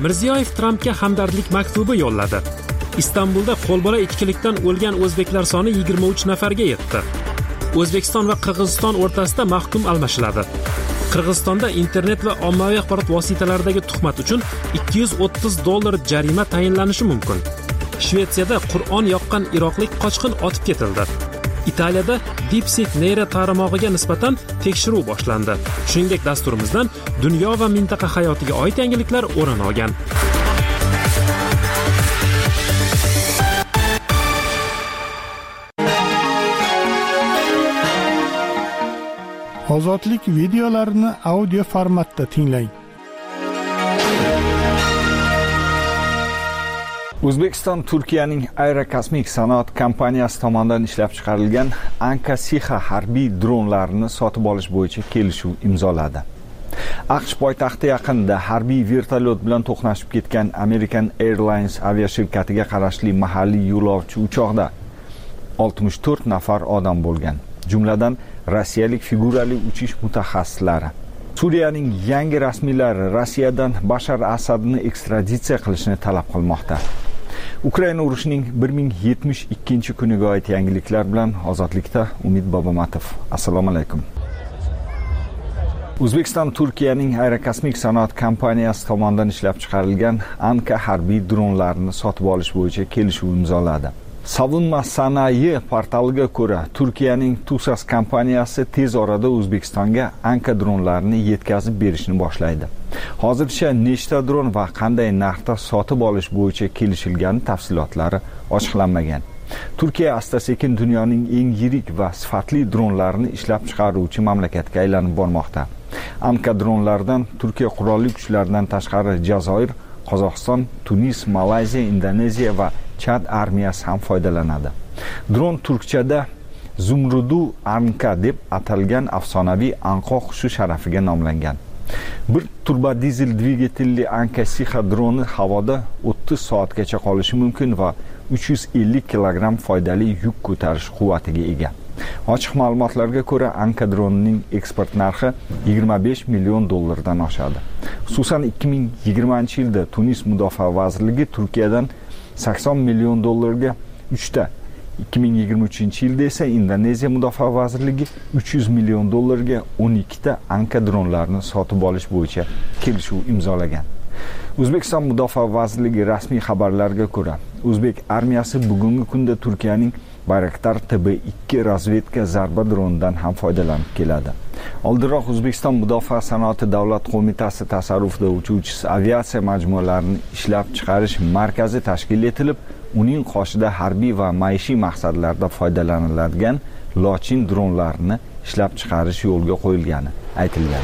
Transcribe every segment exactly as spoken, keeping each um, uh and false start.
Mirziyoyev Trampga hamdardlik maktubi yo'lladi. Istanbulda qo'lbola ichkilikdan o'lgan o'zbeklar soni yigirma uch nafarga yetdi. O'zbekiston va Qirg'iziston o'rtasida mahkum almashiladi. Qirg'izistonda internet va ommaviy axborot vositalaridagi tuhmat uchun ikki yuz o'ttiz dollar jarima tayinlanishi mumkin. Shvetsiyada Qur'on yoqqan iroqlik qochqin otib ketildi. Italiyada DeepSeek neyro tarmog'iga nisbatan tekshiruv boshlandi. Shuningdek, dasturimizdan dunyo va mintaqa hayotiga oid yangiliklar o'rin olgan. Ozodlik videolarini audio formatda tinglang. O'zbekiston Turkiyaning Aerokosmik sanoat kompaniyasi tomonidan ishlab chiqarilgan Anka-Siha harbiy dronlarini sotib olish bo'yicha kelishuv imzoladi. AQSh poytaxti yaqinida harbiy vertolyot bilan to'qnashib ketgan American Airlines aviashirkatiga qarashli mahalliy yo'lovchi uchoqda oltmish to'rt nafar odam bo'lgan, jumladan rossiyalik figurali uchish mutaxassislari. Suriyaning yangi rasmiylari Rossiyadan Bashar Asadni ekstraditsiya qilishni talab qilmoqda. Ukraina urushining bir ming yetmish ikkinchi kuniga oid yangiliklar bilan Ozodlikda Umid Bobomatov. Assalomu alaykum. O'zbekiston Turkiyaning Aerokosmik sanoat kompaniyasi tomonidan ishlab chiqarilgan Anka harbiy dronlarini sotib olish bo'yicha kelishuv imzoladi. Savunma sanoati portaliga ko'ra, Turkiyaning Tusas kompaniyasi tez orada O'zbekistonga Anka dronlarini yetkazib berishni boshlaydi. Hozircha nechta dron va qanday narxda sotib olish bo'yicha kelishilgani tafsilotlari ochiqlanmagan. Turkiya asta-sekin dunyoning eng yirik va sifatli dronlarini ishlab chiqaruvchi mamlakatga aylanib bormoqda. Anka dronlardan Turkiya qurolli kuchlaridan tashqari Jazoir, Qozog'iston, Tunis, Malayziya, Indoneziya va Chad armiyasi ham foydalanadi. Dron turkchada Zumrudu Anka deb atalgan afsonaviy anqoq qushi sharafiga nomlangan. Bir turbo dizel dvigatelli Anka-Siha droni havoda o'ttiz soatgacha qolishi mumkin va uch yuz ellik kilogramm foydali yuk ko'tarish quvvatiga ega. Ochiq ma'lumotlarga ko'ra, Anka dronining eksport narxi yigirma besh million dollardan oshadi. Xususan ikki ming yigirmanchi yilda Tunis mudofaa vazirligi Turkiyadan sakson million dollarga uchta, ikki ming yigirma uchinchi yilda esa Indoneziya mudofaa vazirligi uch yuz million dollarga o'n ikkita Anka dronlarini sotib olish bo'yicha kelishuv imzolagan. O'zbekiston mudofaa vazirligi rasmiy xabarlariga ko'ra, O'zbek armiyasi bugungi kunda Turkiyaning Bayraktar T B ikki razvedka zarba dronidan ham foydalanib keladi. Oldinroq O'zbekiston Mudofaa sanoati davlat qo'mitasi tasarrufida uchuvchisiz aviatsiya majmualarini ishlab chiqarish markazi tashkil etilib, uning qoshida harbiy va maishiy maqsadlarda foydalaniladigan Lochin dronlarini ishlab chiqarish yo'lga qo'yilgani aytilgan.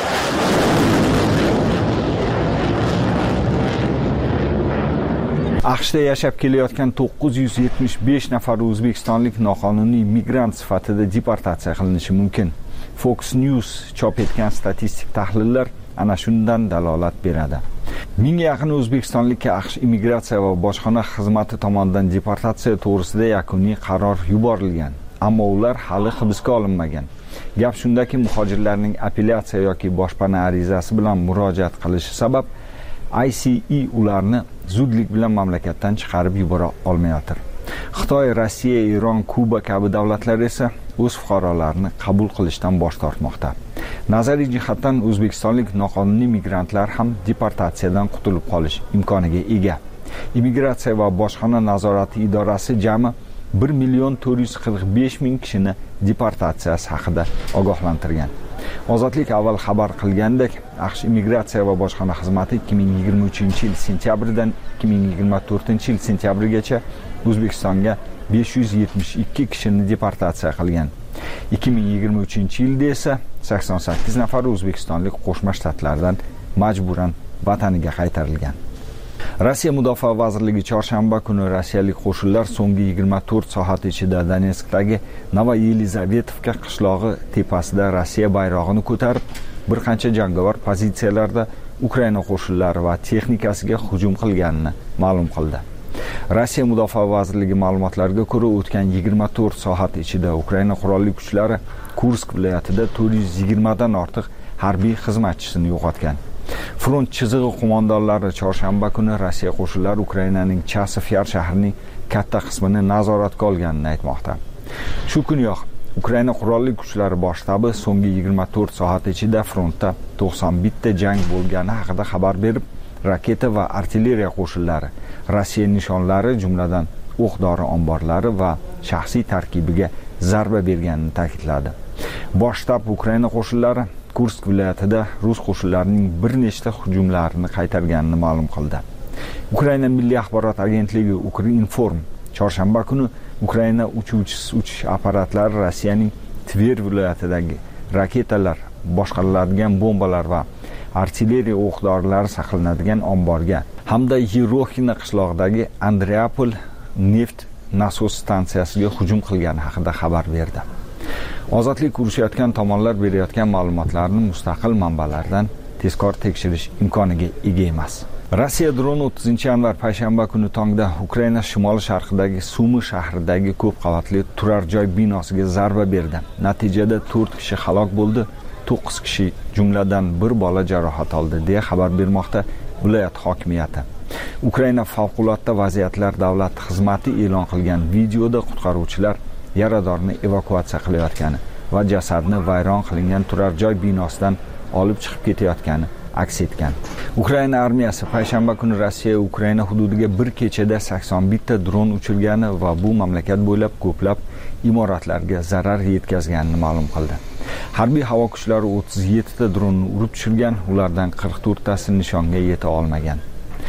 AQShda yashab kelayotgan to'qqiz yuz yetmish besh nafar o'zbekistonlik noqonuniy migrant sifatida deportatsiya qilinishi mumkin. Fox News chop etgan statistik tahlillar ana shundan dalolat beradi. Mingga yaqin o'zbekistonlikka AQSh immigratsiya va bojxona xizmati tomonidan deportatsiya to'g'risida yakuniy qaror yuborilgan, ammo ular hali hibsga olinmagan. Gap shundaki, muhojirlarning apellyatsiya yoki boshpana arizasi bilan murojaat qilishi sabab I C E ularni zudlik bilan mamlakatdan chiqarib yubora olmayotir. Xitoy, Rossiya, Eron, Kuba kabi davlatlar esa o'z fuqarolarini qabul qilishdan bosh tortmoqda. Nazariy jihatdan o'zbekistonlik noqonuniy migrantlar ham deportatsiyadan qutulib qolish imkoniga ega. Immigratsiya va bojxona nazorati idorasi jami bir million to'rt yuz qirq besh ming kishini deportatsiyasi haqida ogohlantirgan. Ozodlik avval xabar qilgandek, AQSh immigratsiya va bojxona xizmati ikki ming yigirma uchinchi yil sentyabridan ikki ming yigirma to'rtinchi yil sentyabrigacha O'zbekistonga besh yuz yetmish ikki kishini deportatsiya qilgan. ikki ming yigirma uchinchi yilda esa sakson sakkiz nafar o'zbekistonlik Qo'shma Shtatlardan majburan vataniga qaytarilgan. Rossiya Mudofaa vazirligi chorshanba kuni rossiyalik qo'shinlar so'nggi yigirma to'rt soat ichida Donetskdagi Novoyelizavetovka qishlog'i tepasida Rossiya bayrog'ini ko'tarib, bir qancha jangovar pozitsiyalarda Ukraina qo'shinlari va texnikasiga hujum qilganini ma'lum qildi. Rossiya Mudofaa vazirligi ma'lumotlariga ko'ra, o'tgan yigirma to'rt soat ichida Ukraina qurolli kuchlari Kursk viloyatida to'rt yuz yigirma dan ortiq harbiy xizmatchisini yo'qotgan. Front chizig'i qo'mondonlari chorshanba kuni Rossiya qo'shinlari Ukrainaning Chasiv-Yar shahrining katta qismini nazoratga olganini aytmoqda. Shu kuniyoq Ukraina qurolli kuchlari bosh shtabi so'nggi yigirma to'rt soat ichida frontda to'qson bitta jang bo'lgani haqida xabar berib, raketa va artilleriya qo'shinlari Rossiya nishonlari, jumladan o'q-dori omborlari va shaxsiy tarkibiga zarba berganini ta'kidladi. Bosh shtab Ukraina qo'shinlari Kursk viloyatida rus qo'shinlarining bir nechta hujumlarini qaytarganini ma'lum qildi. Ukraina milliy axborot agentligi Ukrinform chorshanba kuni Ukraina uchuvchisiz uchish apparatlari Rossiyaning Tver viloyatidagi raketalar, boshqariladigan bombalar va artilleriya o'q-dorilari saqlanadigan omborga hamda Yeroxina qishlog'idagi Andreapol neft nasos stansiyasiga hujum qilgani haqida xabar berdi. Ozodlik urushayotgan tomonlar berayotgan ma'lumotlarni mustaqil manbalardan tezkor tekshirish imkoniga ega emas. Rossiya droni o'ttizinchi yanvar payshanba kuni tongda Ukraina shimoli-sharqidagi Sumi shahridagi ko'p qavatli turar joy binosiga zarba berdi. Natijada to'rt kishi halok bo'ldi, to'qqiz kishi jumladan bir bola jarohat oldi deya xabar bermoqda viloyat hokimiyati. Ukraina favqulodda vaziyatlar davlat xizmati e'lon qilgan videoda qutqaruvchilar yaradorni evakuatsiya qilayotgani va jasadni vayron qilingan turar joy binosidan olib chiqib ketayotgani aks etgan. Ukraina armiyasi payshanba kuni Rossiya Ukraina hududiga bir kechada sakson bitta dron uchirgani va bu mamlakat bo'ylab ko'plab imoratlarga zarar yetkazganini ma'lum qildi. Harbiy havo kuchlari o'ttiz yettita dronni urib tushirgan, ulardan qirq to'rttasi nishonga yeta olmagan.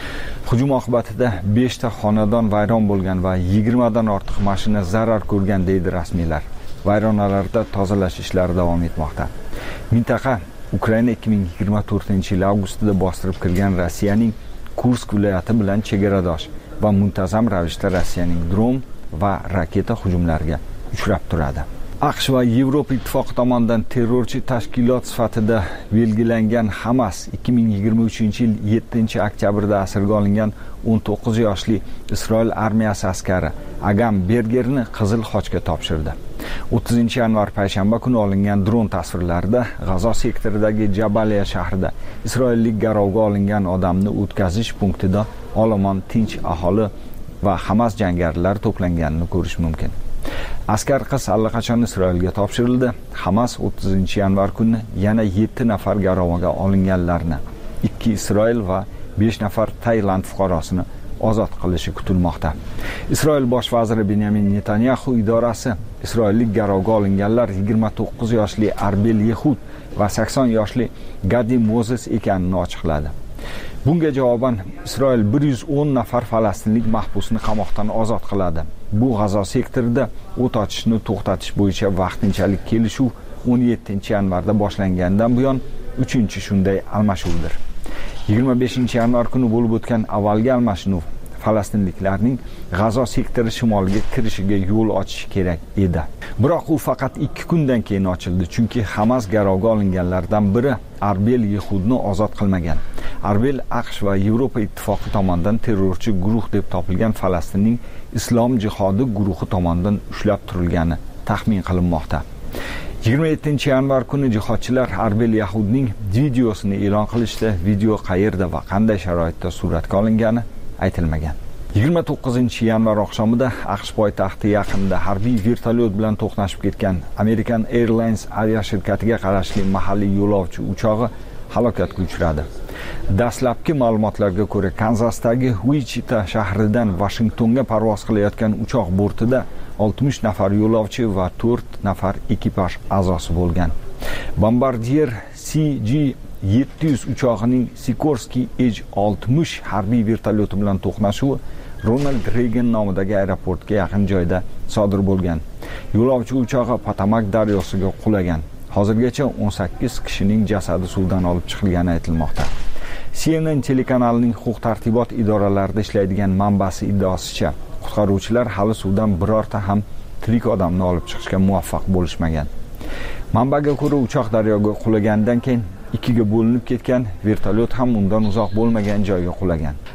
Hujum oqibatida beshta xonadon vayron bo'lgan va yigirmadan ortiq mashina zarar ko'rgan deydi rasmiylar. Vayronalarda tozalash ishlari davom etmoqda. Mintaqa Ukraina ikki ming yigirma to'rtinchi yil avgustida bostirib kirgan Rossiyaning Kursk viloyati bilan chegaradosh va muntazam ravishda Rossiyaning dron va raketa hujumlariga uchrab turadi. AQSh va Yevropa ittifoqi tomonidan terrorchi tashkilot sifatida belgilangan Hamas ikki ming yigirma uchinchi yil yettinchi oktyabrda asirga olingan o'n to'qqiz yoshli Isroil armiyasi askari Agam Bergerni Qizil Xochga topshirdi. o'ttizinchi yanvar payshanba kuni olingan dron tasvirlarida G'azo sektoridagi Jabaliya shahrida isroillik garovga olingan odamni o'tkazish punktida olomon tinch aholi va Hamas jangarilari to'planganini ko'rish mumkin. Askar qiz allaqachon Isroilga topshirildi. Hamas o'ttizinchi yanvar kuni yana yetti nafar garovga olinganlarni, ikki Isroil va besh nafar Tailand fuqarosini ozod qilishi kutilmoqda. Isroil bosh vaziri Benyamin Netanyahu idorasi isroillik garovga olinganlar yigirma to'qqiz yoshli Arbel Yehud va sakson yoshli Gadi Mozes ekanini ochiqladi. Bunga javoban Isroil bir yuz o'n nafar falastinlik mahbusni qamoqdan ozod qiladi. Bu G'azo sektorida o't ochishni to'xtatish bo'yicha vaqtinchalik kelishuv o'n yettinchi yanvarda boshlangandan buyon uchinchi shunday almashuvdir. yigirma beshinchi yanvar kuni bo'lib o'tgan avvalgi almashinuv falastinliklarning G'azo sektori shimoliga kirishiga yo'l ochishi kerak edi. Biroq u faqat ikki kundan keyin ochildi, chunki Hamas garovga olinganlardan biri Arbel Yehudni ozod qilmagan. Arbel AQSh va Yevropa ittifoqi tomonidan terrorchi guruh deb topilgan Falastinning Islom jihodi guruhi tomonidan ushlab turilgani taxmin qilinmoqda. yigirma yettinchi yanvar kuni jihodchilar Arbel Yehudning videosini e'lon qilishdi. Video qayerda va qanday sharoitda suratga olingani aytilmagan. yigirma to'qqizinchi yanvar oqshomida AQSh poytaxti yaqinida harbiy vertolyot bilan to'qnashib ketgan American Airlines aviashirkatiga qarashli mahalliy yo'lovchi uchog'i halokatga uchradi. Dastlabki ma'lumotlarga ko'ra, Kanzasdagi Wichita shahridan Washingtonga parvoz qilayotgan uchoq bortida oltmish nafar yo'lovchi va to'rt nafar ekipaj a'zosi bo'lgan. Bombardier C G yetti yuz uchog'ining Sikorsky Edge oltmish harbiy vertolyoti bilan to'qnashuvi Ronald Reagan nomidagi aeroportga yaqin joyda sodir bo'lgan. Yo'lovchi uchog'i Potomac daryosiga qulagan. Hozirgacha o'n sakkiz kishining jasadi suvdan olib chiqilgani aytilmoqda. C N N telekanalining huquq-tartibot idoralarida ishlaydigan manbasi iddaosicha, qutqaruvchilar hali suvdan birorta ham tirik odamni olib chiqishga muvaffaq bo'lishmagan. Manbaga ko'ra, uchoq daryoga qulagandan keyin ikkiga bo'linib ketgan, vertolyot ham undan uzoq bo'lmagan joyga qulagan.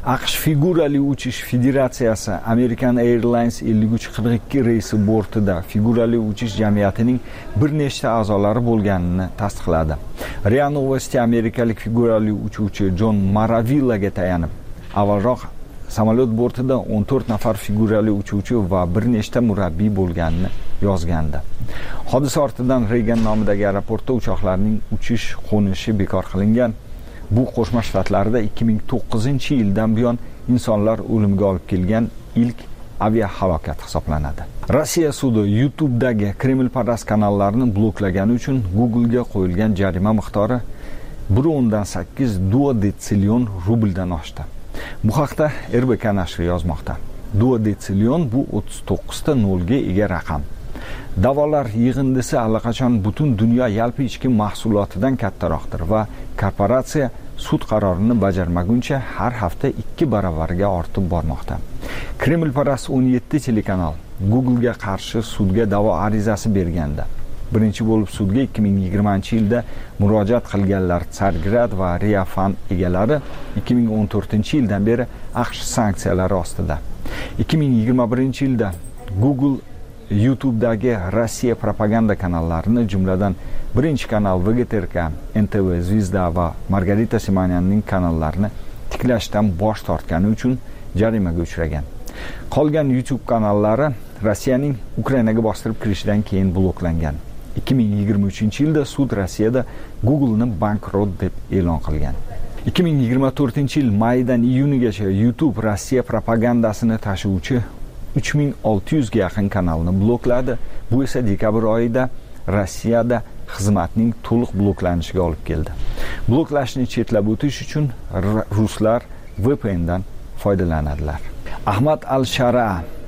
aqsh figurali uchish federatsiyasi American Airlines ellik uch qirq ikki reysi bortida figurali uchish jamiyatining bir nechta a'zolari bo'lganini tasdiqladi. R I A Novosti amerikalik figurali uchuvchi John Maravillaga tayanib, avvalroq samolyot bortida o'n to'rt nafar figurali uchuvchi va bir nechta murabbiy bo'lganini yozgandi. Hodisa ortidan Reagan nomidagi aeroportda uchoqlarning uchish qo'nishi bekor qilingan. Bu Qo'shma Shtatlarda ikki ming to'qqizinchi yildan buyon insonlar o'limiga olib kelgan ilk aviahalokat hisoblanadi. Rossiya sudi YouTube'dagi Kremlparast kanallarni bloklagani uchun Google'ga qo'yilgan jarima miqdori bir o'ndan sakkiz duodetsillion rubldan oshdi. Bu haqda R B K nashri yozmoqda. Duodetsillion bu o'ttiz to'qqizta nolga ega raqam. Da'volar yig'indisi allaqachon butun dunyo yalpi ichki mahsulotidan kattaroqdir va korporatsiya sud qarorini bajarmaguncha har hafta ikki baravariga ortib bormoqda. Kremlparast o'n yetti telekanal Google'ga qarshi sudga da'vo arizasi berganda. Birinchi bo'lib sudga ikki ming yigirmanchi yilda murojaat qilganlar Tsargrad va Riafan egalari ikki ming o'n to'rtinchi yildan beri aqsh sanksiyalari ostida. ikki ming yigirma birinchi yilda Google YouTube'dagi Rossiya propaganda kanallarini, jumladan birinchi kanal V G T R K, N T V, Zvezda va Margarita Simonyanning kanallarini tiklashdan bosh tortgani uchun jarimaga uchragan. Qolgan YouTube kanallari Rossiyaning Ukrainaga bostirib kirishidan keyin bloklangan. ikki ming yigirma uchinchi yilda sud Rossiyada Google'ni bankrot deb e'lon qilgan. ikki ming yigirma to'rtinchi yil maydan iyunigacha YouTube Rossiya propagandasini tashuvchi uch ming olti yuz ga yaqin kanalni blokladi. Bu esa dekabr oyida Rossiyada xizmatning to'liq bloklanishiga olib keldi. Bloklashni chetlab o'tish uchun ruslar V P N dan foydalanadilar. Ahmad al-Shara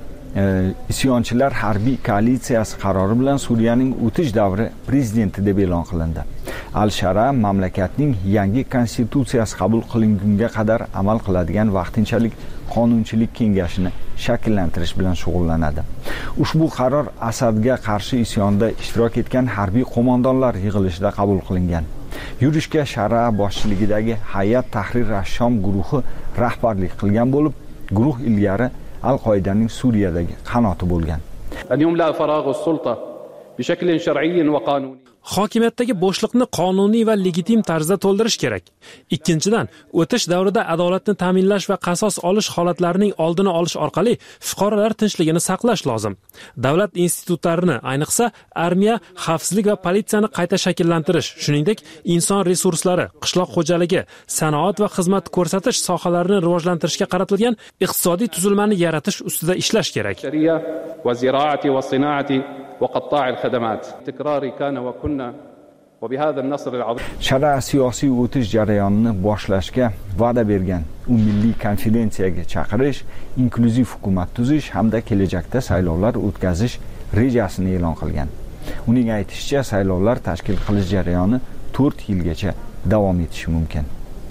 isyonchilar harbiy koalitsiyasi qarori bilan Suriyaning o'tish davri prezidenti deb e'lon qilindi. Al-Shara mamlakatning yangi konstitutsiyasi qabul qilingunga qadar amal qiladigan vaqtinchalik qonunchilik kengashini shakllantirish bilan shug'ullanadi. Ushbu qaror Asadga qarshi isyonda ishtirok etgan harbiy qo'mondonlar yig'ilishida qabul qilingan. Yurishga Shara boshchiligidagi Hayat Tahrir ash-Shom guruhi rahbarlik qilgan bo'lib, guruh ilgari Al-Qoidaning Suriyadagi qanoti bo'lgan. Hokimiyatdagi bo'shliqni qonuniy va legitim tarzda to'ldirish kerak. Ikkinchidan, o'tish davrida adolatni ta'minlash va qasos olish holatlarining oldini olish orqali fuqarolar tinchligini saqlash lozim. Davlat institutlarini, ayniqsa armiya, xavfsizlik va politsiyani qayta shakllantirish, shuningdek, inson resurslari, qishloq xo'jaligi, sanoat va xizmat ko'rsatish sohalarini rivojlantirishga qaratilgan iqtisodiy tuzilmani yaratish ustida ishlash kerak. وقطاع الخدمات تكراري كان وكنا وبهذا النصر العظيم. Shara siyosiy o'tish jarayonini boshlashga va'da bergan. U milliy konferensiyaga chaqirish, inklyuziv hukumat tuzish hamda kelajakda saylovlar o'tkazish rejasini e'lon qilgan. Uning aytishicha, saylovlar tashkil qilish jarayoni to'rt yilgacha davom etishi mumkin.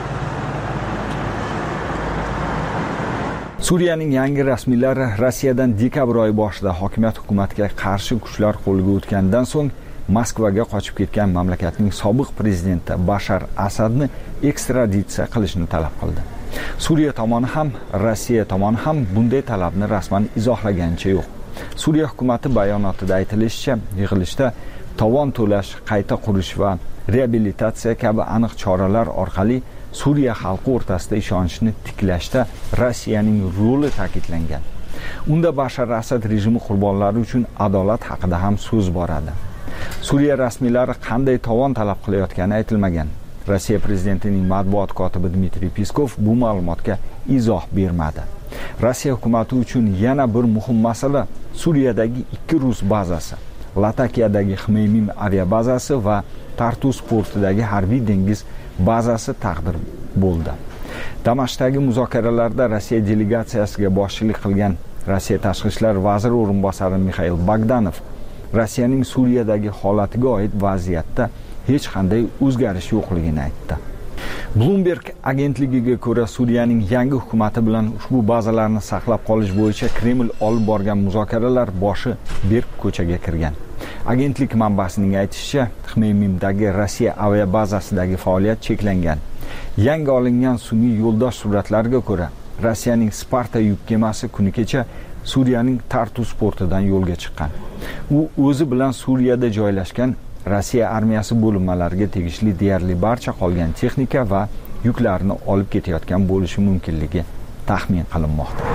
Suriyaning yangi rasmiylari Rossiyadan dekabr oyi boshida hokimiyat hukumatiga qarshi kuchlar qo'lga o'tgandan so'ng Moskvaga qochib ketgan mamlakatning sobiq prezidenti Bashar Asadni ekstraditsiya qilishni talab qildi. Suriya tomoni ham, Rossiya tomoni ham bunday talabni rasman izohlaganicha yo'q. Suriya hukumati bayonotida aytilishicha, yig'ilishda tovon to'lash, qayta qurish va reabilitatsiya kabi aniq choralar orqali Suriya xalqi o'rtasida ishonchni tiklashda Rossiyaning roli ta'kidlangan. Unda Bashar Asad rejimi qurbonlari uchun adolat haqida ham so'z boradi. Suriya rasmiylari qanday tovon talab qilayotgani aytilmagan. Rossiya prezidentining matbuot kotibi Dmitriy Peskov bu ma'lumotga izoh bermadi. Rossiya hukumati uchun yana bir muhim masala Suriyadagi ikki rus bazasi, Latakiyadagi Xmeymim aviabazasi va Tartus portidagi harbiy dengiz bazasi taqdir bo'ldi. Damashqdagi muzokaralarda Rossiya delegatsiyasiga boshchilik qilgan Rossiya tashqi ishlar vaziri o'rinbosari Mikhail Bogdanov Rossiyaning Suriyadagi holatiga oid vaziyatda hech qanday o'zgarish yo'qligini aytdi. Bloomberg agentligiga ko'ra, Suriyaning yangi hukumati bilan ushbu bazalarni saqlab qolish bo'yicha Kreml olib borgan muzokaralar boshi berk ko'chaga kirgan. Agentlik manbasining aytishicha, Xmeymimdagi Rossiya aviabazasidagi faoliyat cheklangan. Yangi olingan sun'iy yo'ldosh suratlarga ko'ra, Rossiyaning Sparta yuk kemasi kuni kecha Suriyaning Tartus portidan yo'lga chiqqan. U o'zi bilan Suriyada joylashgan Rossiya armiyasi bo'linmalariga tegishli deyarli barcha qolgan texnika va yuklarni olib ketayotgan bo'lishi mumkinligi taxmin qilinmoqda.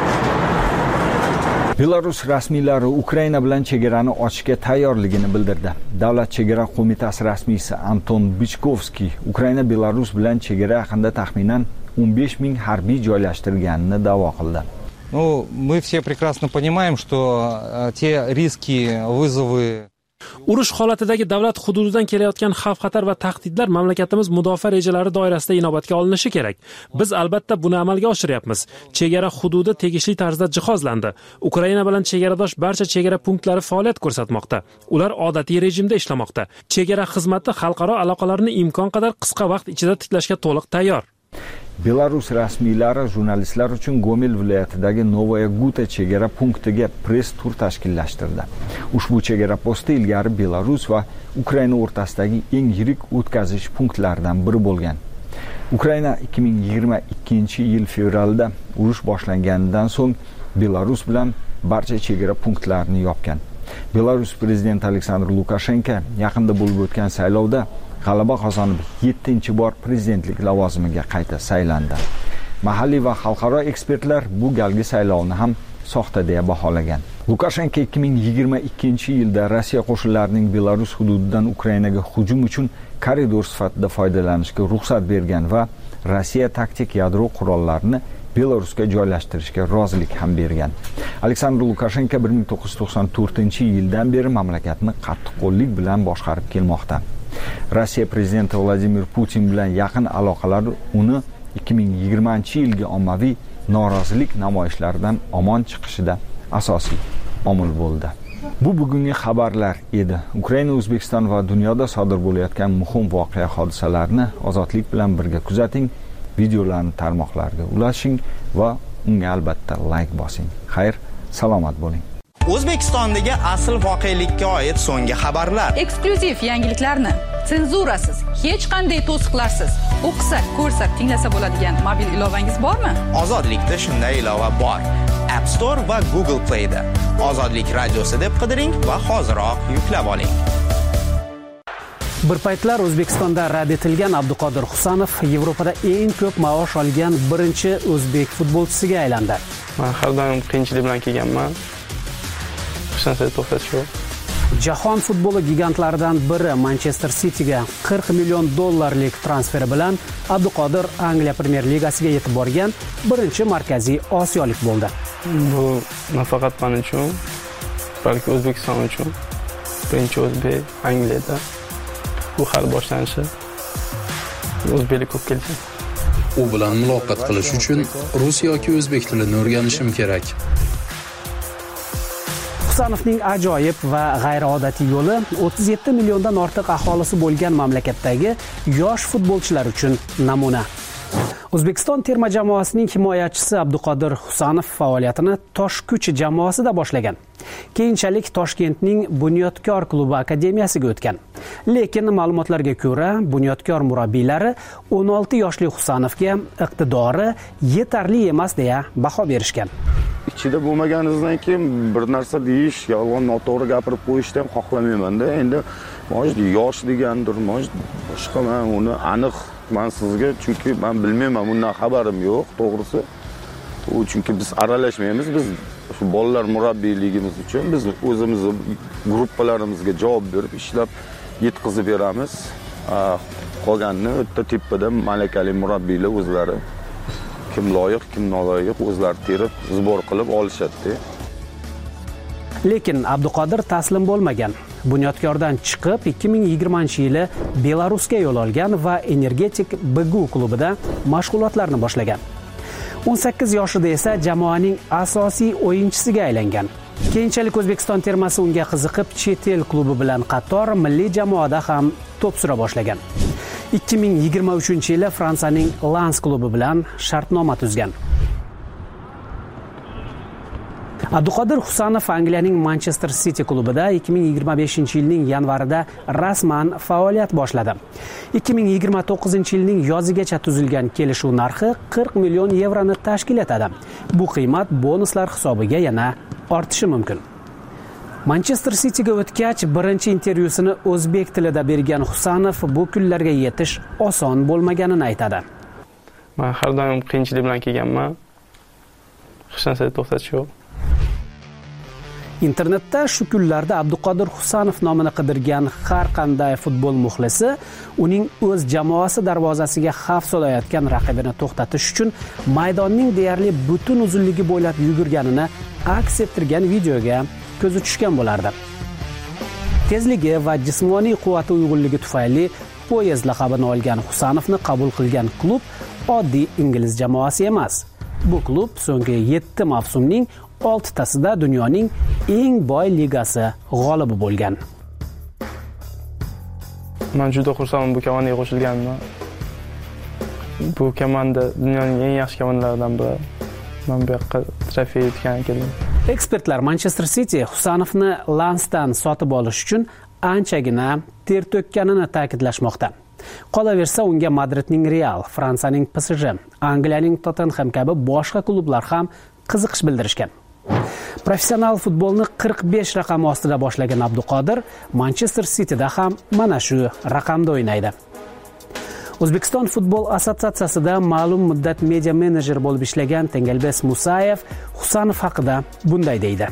Belarus rasmiylari Ukraina bilan chegarani ochishga tayyorligini bildirdi. Davlat chegara qo'mitasi rasmiysi Anton Bichkovskiy Ukraina Belarus bilan chegara yaqinida taxminan o'n besh ming harbiy joylashtirganini da'vo qildi. Ну, мы все прекрасно понимаем, что те риски, вызовы Urush holatidagi davlat hududidan kelayotgan xavf-xatar va tahdidlar mamlakatimiz mudofaa rejalari doirasida inobatga olinishi kerak. Biz albatta buni amalga oshiryapmiz. Chegara hududi tegishli tarzda jihozlandi. Ukraina bilan chegaradosh barcha chegara punktlari faoliyat ko'rsatmoqda. Ular odatiy rejimda ishlamoqda. Chegara xizmati xalqaro aloqalarni imkon qadar qisqa vaqt ichida tiklashga to'liq tayyor. Belarus rasmiylari jurnalistlar uchun Gomel viloyatidagi Novaya Guta chegara punktiga press tur tashkillashtirdi. Ushbu chegara posti ilgari Belarus va Ukraina o'rtasidagi eng yirik o'tkazish punktlaridan biri bo'lgan. Ukraina ikki ming yigirma ikkinchi yil fevralda urush boshlanganidan so'ng Belarus bilan barcha chegara punktlarini yopgan. Belarus prezidenti Aleksandr Lukashenko yaqinda bo'lib o'tgan saylovda g'alaba qozonib yettinchi bor prezidentlik lavozimiga qayta saylandi. Mahalliy va xalqaro ekspertlar bu galgi saylovni ham soxta deya baholagan. Lukashenko ikki ming yigirma ikkinchi yilda Rossiya qo'shinlarining Belarus hududidan Ukrainaga hujum uchun koridor sifatida foydalanishga ruxsat bergan va Rossiya taktik yadro qurollarini Belarusga joylashtirishga rozilik ham bergan. Aleksandr Lukashenko bir ming to'qqiz yuz to'qson to'rtinchi yildan beri mamlakatni qattiqqo'llik bilan boshqarib kelmoqda. Rossiya prezidenti Vladimir Putin bilan yaqin aloqalar uni ikki ming yigirmanchi yilgi ommaviy norozilik namoyishlaridan omon chiqishida asosiy omil bo'ldi. Bu bugungi xabarlar edi. Ukraina, O'zbekiston va dunyoda sodir bo'layotgan muhim voqea hodisalarni ozodlik bilan birga kuzating, videolarni tarmoqlarga ulashing va unga albatta like bosing. Xayr, salomat bo'ling. O'zbekistondagi asl voqelikka oid so'nggi xabarlar, eksklyuziv yangiliklarni senzurasiz, hech qanday to'siqlarsiz o'qisak, ko'rsak, tinglasa bo'ladigan mobil ilovangiz bormi? Ozodlikda shunday ilova bor. App Store va Google Play da Ozodlik radiosi deb qidiring va hoziroq yuklab oling. Bir paytlar O'zbekistonda rad etilgan Abduqodir Husanov Yevropada eng ko'p maosh olgan birinchi o'zbek futbolchisiga aylandi. Men har doim qiyinchilik bilan kelganman. Jahon futboli gigantlaridan biri Manchester City'ga qirq million dollarlik transferi bilan Abduqodir Angliya Premyer Ligasiga yetib borgan birinchi markaziy osiyolik bo'ldi. Bu nafaqat men uchun, balki O'zbekiston uchun birinchi o'zbek Angliyada. Bu hali boshlanishi. O'zbeklik ko'p kelsin. U bilan muloqot qilish uchun rus yoki o'zbek tilini o'rganishim kerak. Husanovning ajoyib va g'ayriodatiy yo'li o'ttiz yetti milliondan ortiq aholisi bo'lgan mamlakatdagi yosh futbolchilar uchun namuna. O'zbekiston terma jamoasining himoyachisi Abduqodir Husanov faoliyatini Toshkuch jamoasida boshlagan. Keyinchalik Toshkentning Bunyodkor klubi akademiyasiga o'tgan. Lekin ma'lumotlarga ko'ra, Bunyodkor murabbiylari o'n olti yoshli Husanovga iqtidori yetarli emas deya baho berishgan. Ichida bo'lmaganingizdan keyin bir narsa deyish, yolg'on noto'g'ri gapirib qo'yishni ham xohlamayman-da. Endi mo'j yosh degandir, mo'j boshqa men uni aniq men sizga, chunki men bilmayman, bundan xabarim yo'q, to'g'risi. U chunki biz aralashmaymiz, biz shu bolalar murabbiyligimiz uchun biz o'zimizni gruppalarimizga javob berib ishlab yetkazib beramiz. Qolganini o'ta tepada malakali murabbiylar o'zlari kim loyiq, kim noloyiq o'zlari terib, zibor qilib olishadi. Lekin Abduqodir taslim bo'lmagan. Bunyodkordan chiqib ikki ming yigirmanchi yili Belarusga yo'l olgan va Energetik B G U klubida mashg'ulotlarni boshlagan. o'n sakkiz yoshida esa jamoaning asosiy o'yinchisiga aylangan. Keyinchalik O'zbekiston termasi unga qiziqib, chet el klubi bilan qator milliy jamoada ham to'p sura boshlagan. ikki ming yigirma uchinchi yili Fransiyaning Lens klubi bilan shartnoma tuzgan. Abduqodir Husanov Angliyaning Manchester City klubida ikki ming yigirma beshinchi yilning yanvarida rasman faoliyat boshladi. ikki ming yigirma to'qqizinchi yilning yozigacha tuzilgan kelishuv narxi qirq million yevroni tashkil etadi. Bu qiymat bonuslar hisobiga yana ortishi mumkin. Manchester Cityga o'tgach birinchi intervyusini o'zbek tilida bergan Husanov bu kunlarga yetish oson bo'lmaganini aytadi. Men har doim qiyinchilik bilan kelganman. Hech narsa to'xtatish yo'q. Internetda shu kunlarda Abduqodir Husanov nomini qidirgan har qanday futbol muxlisi uning o'z jamoasi darvozasiga xavf solayotgan raqibini to'xtatish uchun maydonning deyarli butun uzunligi bo'ylab yugurganini aks ettirgan videoga ko'zi tushgan bo'lardi. Tezligi va jismoniy quvvati uyg'unligi tufayli poyezd laqabini olgan Husanovni qabul qilgan klub oddiy ingliz jamoasi emas. Bu klub so'nggi yetti mavsumning oltitasida dunyoning eng boy ligasi g'olibi bo'lgan. Men juda xursandman bu komandaga qo'shilganimdan. Bu komanda dunyoning eng yaxshi komandalaridan biri. Men bu yoqqa trofey yutgan keldim. Ekspertlar Manchester City Husanovni Lansdan sotib olish uchun anchagina ter to'kkanini ta'kidlashmoqda. Qolaversa unga Madridning Real, Fransiyaning P S J, Angliyaning Tottenham kabi boshqa klublar ham qiziqish bildirishgan. Professional futbolni qirq besh raqami ostida boshlagan Abduqodir Manchester Cityda ham mana shu raqamda o'ynaydi. O'zbekiston futbol assotsiatsiyasida ma'lum muddat media menejer bo'lib ishlagan Tengelbes Musayev Husanov haqida bunday deydi.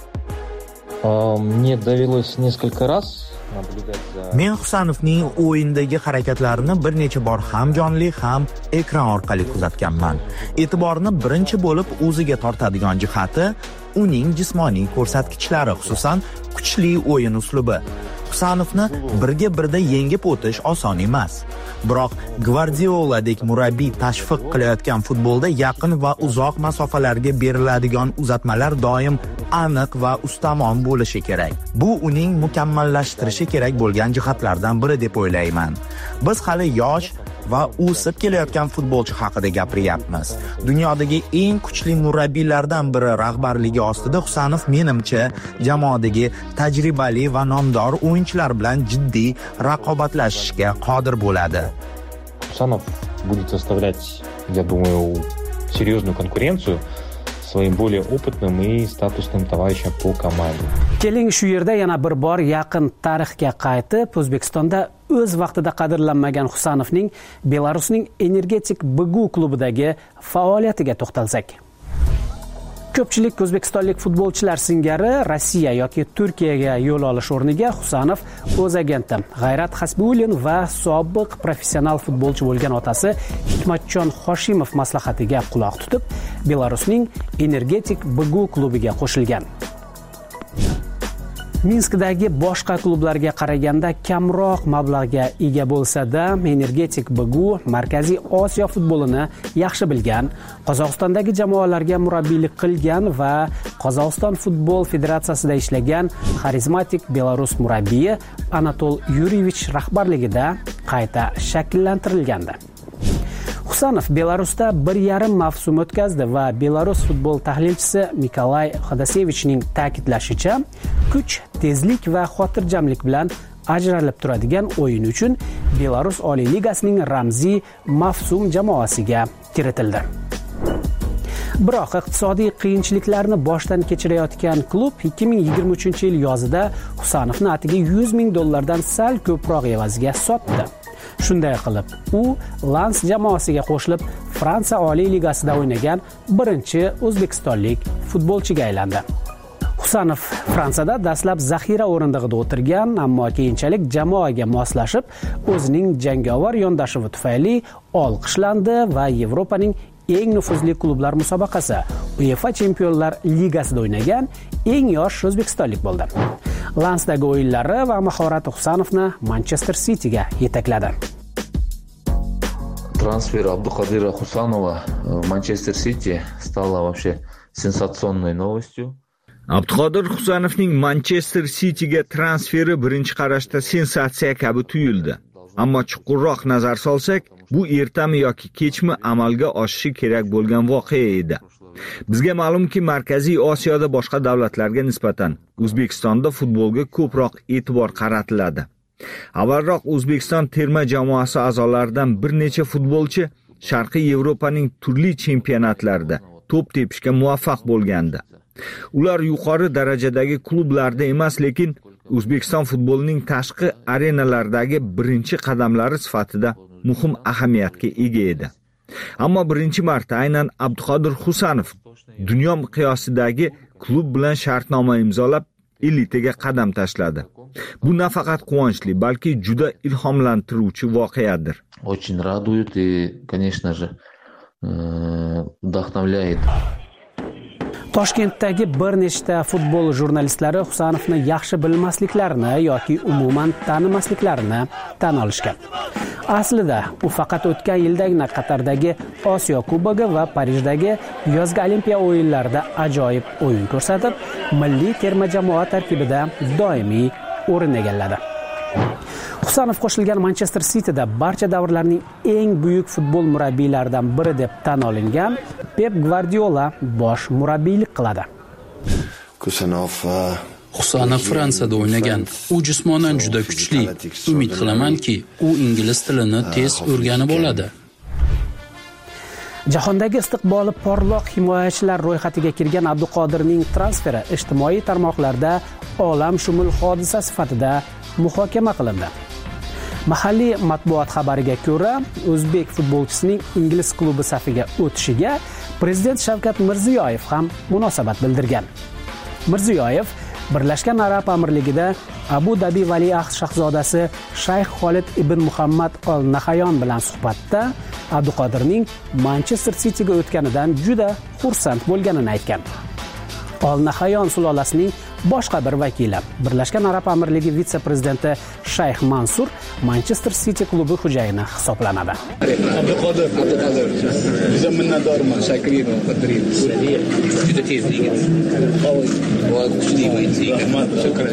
Мне довелось несколько раз Men Husanovning o'yindagi harakatlarini bir necha bor ham jonli, ham ekran orqali kuzatganman. E'tiborni birinchi bo'lib o'ziga tortadigan jihati uning jismoniy ko'rsatkichlari, xususan kuchli o'yin uslubi. Husanovni birga birda yengib o'tish oson emas. Biroq Guardioladek murabbiy tashviq qilayotgan futbolda yaqin va uzoq masofalarga beriladigan uzatmalar doim aniq va ustamon bo'lishi kerak. Bu uning mukammallashtirishi kerak bo'lgan jihatlardan biri deb o'ylayman. Biz hali yosh va o'sib kelayotgan futbolchi haqida gapiryapmiz. Dunyodagi eng kuchli murabbiylardan biri rahbarligi ostida Husanov menimcha jamoadagi tajribali va nomdor o'yinchilar bilan jiddiy raqobatlashishga qodir bo'ladi. Husanov будет составлять, я думаю, серьезную конкуренцию своим более опытным и статусным товарищам по команде. Keling shu yerda yana bir bor yaqin tarixga qaytib, O'zbekistonda o'z vaqtida qadrlanmagan Husanovning Belarusning Energetik B G U klubidagi faoliyatiga to'xtalsak. Ko'pchilik o'zbekistonlik futbolchilar singari Rossiya yoki Turkiyaga yo'l olish o'rniga Husanov o'z agenti G'ayrat Hasbiulin va sobiq professional futbolchi bo'lgan otasi Hikmatjon Hoshimov maslahatiga quloq tutib, Belarusning Energetik B G U klubiga qo'shilgan. Minskdagi boshqa klublarga qaraganda kamroq mablag'ga ega bo'lsa-da, Energetik B G U Markaziy Osiyo futbolini yaxshi bilgan, Qozog'istondagi jamoalarga murabbiylik qilgan va Qozog'iston futbol federatsiyasida ishlagan xarizmatik Belarus murabbiyi Anatol Yurievich rahbarligida qayta shakllantirilgandi. Husanov Belarusda bir yarim mavsum o'tkazdi va Belarus futbol tahlilchisi Nikolay Xodasevichning ta'kidlashicha, kuch, tezlik va xotirjamlik bilan ajralib turadigan o'yin uchun Belarus Oliy Ligasining ramziy mavsum jamoasiga kiritildi. Biroq iqtisodiy qiyinchiliklarni boshdan kechirayotgan klub ikki ming yigirma uchinchi yil yozida Husanovni atiga yuz ming dollardan sal ko'proq evaziga sotdi. Shunday qilib, u Lans jamoasiga qo'shilib, Fransiya Oliy Ligasida o'ynagan birinchi o'zbekistonlik futbolchiga aylandi. Husanov Fransiyada dastlab zaxira o'rindig'ida o'tirgan, ammo keyinchalik jamoaga moslashib, o'zining jangovar yondashuvi tufayli olqishlandi va Yevropaning eng nufuzli klublar musobaqasi UEFA Chempionlar Ligasida o'ynagan eng yosh o'zbekistonlik bo'ldi. Lansdagi o'yinlari va mahorati Husanovni Manchester Cityga yetakladi. Трансфер Абдуқадира Хусанова в Манчестер Сити стала вообще сенсационной новостью. Abduqodir Husanovning Manchester Cityga transferi birinchi qarashda sensatsiya kabi tuyuldi. Ammo chuqurroq nazar solsak, bu ertami yoki kechmi amalga oshishi kerak bo'lgan voqea edi. Bizga ma'lumki, Markaziy Osiyoda boshqa davlatlarga nisbatan O'zbekistonda futbolga ko'proq e'tibor qaratiladi. Avvalroq O'zbekiston terma jamoasi a'zolaridan bir necha futbolchi Sharqiy Yevropaning turli chempionatlarida to'p tepishga muvaffaq bo'lgandi. Ular yuqori darajadagi klublarda emas, lekin O'zbekiston futbolining tashqi arenalardagi birinchi qadamlari sifatida muhim ahamiyatga ega edi. Ammo birinchi marta aynan Abduqodir Husanov dunyo miqyosidagi klub bilan shartnoma imzolab, elitaga qadam tashladi. Bu nafaqat quvonchli, balki juda ilhomlantiruvchi voqeadir. Очень радует и, конечно же, вдохновляет. Toshkentdagi bir nechta futbol jurnalistlari Husanovni yaxshi bilmasliklarini yoki umuman tanimasliklarini tan olishgan. Aslida u faqat o'tgan yildagina Qatardagi Osiyo Kubogi va Parijdagi yozgi Olimpiya o'yinlarida ajoyib o'yin ko'rsatib, milliy terma jamoa tarkibida doimiy o'rin egalladi. Husanov qo'shilgan Manchester Cityda barcha davrlarning eng buyuk futbol murabbiylaridan biri deb tan olingan Pep Guardiola bosh murabbiylik qiladi. Husanov Fransiyada o'ynagan. U jismonan juda kuchli. Umid qilamanki, u ingliz tilini tez o'rganib oladi. Jahondagi istiqboli porloq himoyachilar ro'yxatiga kirgan Abduqodirning transferi ijtimoiy tarmoqlarda olamshumul hodisa sifatida muhokama qilindi. Mahalliy matbuot xabariga ko'ra, o'zbek futbolchisining ingliz klubi safiga o'tishiga prezident Shavkat Mirziyoyev ham munosabat bildirgan. Mirziyoyev Birlashgan Arab Amirligida Abu Dhabi valiahd shahzodasi Shayx Xolid ibn Muhammad Al Nahyan bilan suhbatda Abduqodirning Manchester Cityga o'tganidan juda xursand bo'lganini aytgan. Al Nahyan sulolasining boshqa bir vakili, Birlashgan Arab Amirligi vitse-prezidenti Shayx Mansur Manchester City klubi xo'jayini hisoblanadi. Abduqodir, Abduqodir, juda minnatdorman, shakriy va qadriy. Juda tezligi. Va kuchli o'yinchi. Rahmat,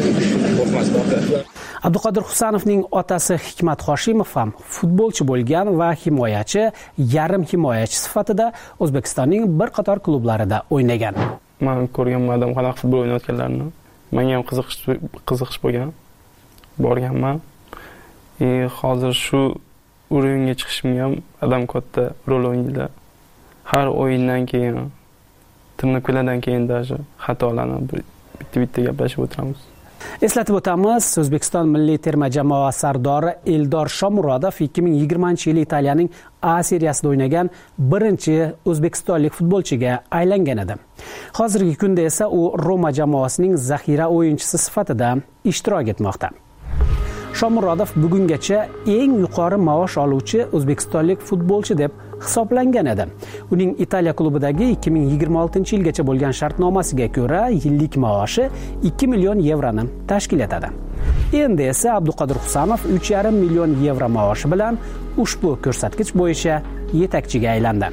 shukr. Abduqodir Husanovning otasi Hikmat Hoshimov ham futbolchi bo'lgan va himoyachi, yarim himoyachi sifatida O'zbekistonning bir qator klublarida o'ynagan. Men ko'rganman qanaqa futbol o'ynayotganlarini. Menga ham qiziqish qiziqish bo'lgan. Borganman. E hozir shu o'ringa chiqishimga ham adam katta rol o'ynaydi. Har o'yindan keyin, tirnoqlardan keyin даже xatolarni bitta-bitta gaplashib o'tiramiz. Eslatib o'tamiz, O'zbekiston milliy terma jamoa sardori Eldor Shomurodov ikki ming yigirmanchi yil Italiyaning A seriyasida o'ynagan birinchi o'zbekistonlik futbolchiga aylangan edi. Hozirgi kunda esa u Roma jamoasining zaxira o'yinchisi sifatida ishtirok etmoqda. Shomurodov bugungacha eng yuqori maosh oluvchi o'zbekistonlik futbolchi deb hisoblangan edi. Uning Italiya klubidagi ikki ming yigirma oltinchi yilgacha bo'lgan shartnomasiga ko'ra yillik maoshi ikki million yevroni tashkil etadi. Endi esa Abduqodir Husanov uch yarim million yevro maoshi bilan ushbu ko'rsatkich bo'yicha yetakchiga aylandi.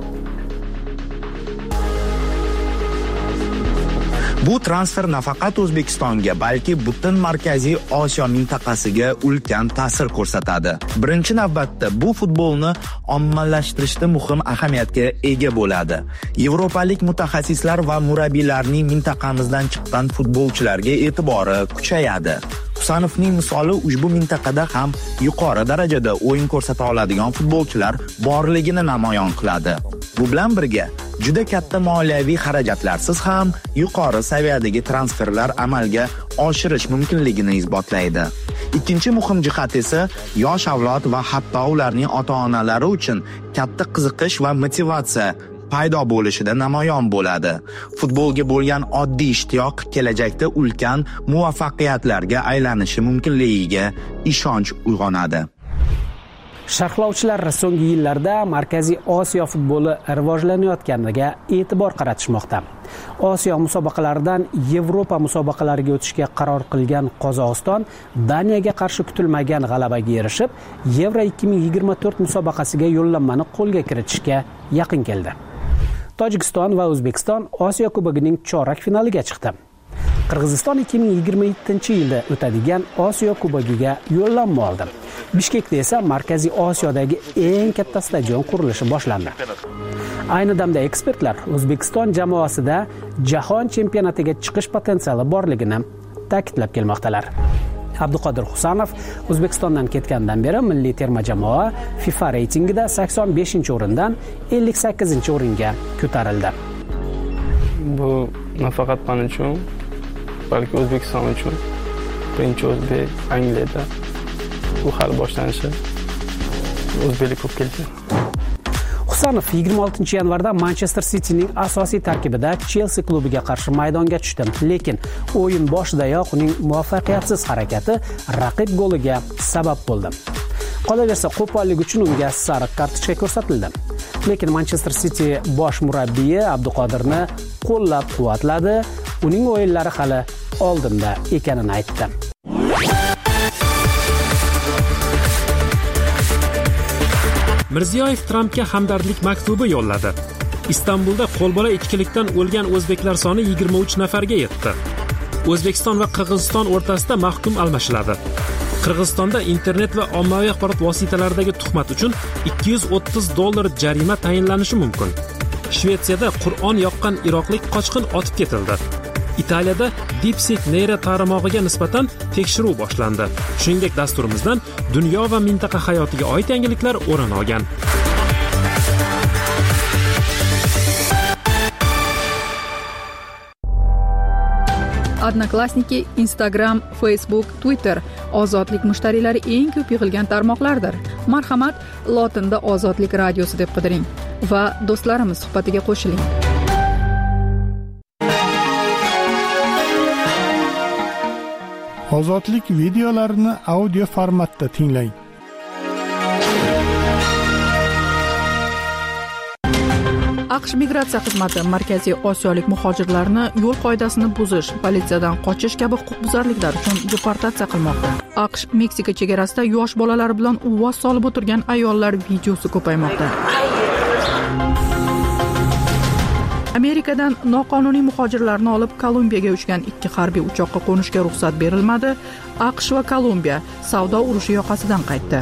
Bu transfer nafaqat O'zbekistonga, balki butun Markaziy Osiyo mintaqasiga ulkan ta'sir ko'rsatadi. Birinchi navbatda bu futbolni ommalashtirishda muhim ahamiyatga ega bo'ladi. Yevropalik mutaxassislar va murabbiylarning mintaqamizdan chiqqan futbolchilarga e'tibori kuchayadi. Husanovning misoli ushbu mintaqada ham yuqori darajada o'yin ko'rsata oladigan futbolchilar borligini namoyon qiladi. Bu bilan birga juda katta moliyaviy xarajatlarsiz ham yuqori saviyadagi transferlar amalga oshirish mumkinligini isbotlaydi. Ikkinchi muhim jihat esa yosh avlod va hatto ularning ota-onalari uchun katta qiziqish va motivatsiya paydo bo'lishida namoyon bo'ladi. Futbolga bo'lgan oddiy ishtiyoq kelajakda ulkan muvaffaqiyatlarga aylanishi mumkinligiga ishonch uyg'onadi. Sharhlovchilar so'nggi yillarda Markaziy Osiyo futboli rivojlanayotganiga e'tibor qaratishmoqda. Osiyo musobaqalaridan Yevropa musobaqalariga o'tishga qaror qilgan Qozog'iston Daniyaga qarshi kutilmagan g'alabaga erishib, Yevro ikki ming yigirma to'rt musobaqasiga yo'llanmani qo'lga kiritishga yaqin keldi. Tojikiston va O'zbekiston Osiyo Kubogining chorak finaliga chiqdi. Qirg'iziston ikki ming yigirma yettinchi yilda o'tadigan Osiyo Kubogiga yo'llanma oldi. Bishkekda esa Markaziy Osiyodagi eng katta stadion qurilishi boshlandi. Ayni damda ekspertlar O'zbekiston jamoasida jahon chempionatiga chiqish potensiali borligini ta'kidlab kelmoqdalar. Abduqodir Husanov O'zbekistondan ketgandan beri milliy terma jamoa FIFA reytingida sakson beshinchi o'rindan ellik sakkizinchi o'ringa ko'tarildi. Bu nafaqat men uchun, balki O'zbekiston uchun birinchi o'zbek Angliyada bu hali boshlanishi. O'zbeklik ko'p keldi. Husanov yigirma oltinchi yanvarda Manchester City'ning asosiy tarkibida Chelsea klubiga qarshi maydonga tushdi, lekin o'yin boshidayoq uning muvaffaqiyatsiz harakati raqib goliga sabab bo'ldi. Qolaversa, qo'pollik uchun unga sariq kartochka ko'rsatildi. Lekin Manchester City bosh murabbiyi Abduqodirni qo'llab-quvvatladi, uning o'yinlari hali oldinda ekanini aytdi. Mirziyoyev Trampga hamdardlik maktubi yo'lladi. Istanbulda qo'lbola ichkilikdan o'lgan o'zbeklar soni yigirma uch nafarga yetdi. O'zbekiston va Qirg'iziston o'rtasida mahkum almashiladi. Qirg'izistonda internet va ommaviy axborot vositalaridagi tuhmat uchun ikki yuz o'ttiz dollar jarima tayinlanishi mumkin. Shvetsiyada Qur'on yoqqan iroqlik qochqin otib ketildi. Italiyada DeepSeek neyra tarmog'iga nisbatan tekshiruv boshlandi. Shuningdek, dasturimizdan dunyo va mintaqa hayotiga oid yangiliklar o'rin olgan. Odnoklassniki, Instagram, Facebook, Twitter ozodlik mushtariylari eng ko'p yig'ilgan tarmoqlardir. Marhamat, lotinda Ozodlik radiosi deb qidiring va do'stlarimiz suhbatiga qo'shiling. Ozodlik videolarini audio formatda tinglang. AQSh migratsiya xizmati Markaziy Osiyolik muhojirlarni yo'l qoidasini buzish, politsiyadan qochish kabi huquqbuzarliklar uchun deportatsiya qilmoqda. AQSh Meksika chegarasida yosh bolalar bilan uvvos solib o'tirgan ayollar videosi ko'paymoqda. Amerikadan noqonuniy muhojirlarni olib Kolumbiyaga uchgan ikki harbiy uchoqqa qo'nishga ruxsat berilmadi. AQSh va Kolumbiya savdo urushi yoqasidan qaytdi.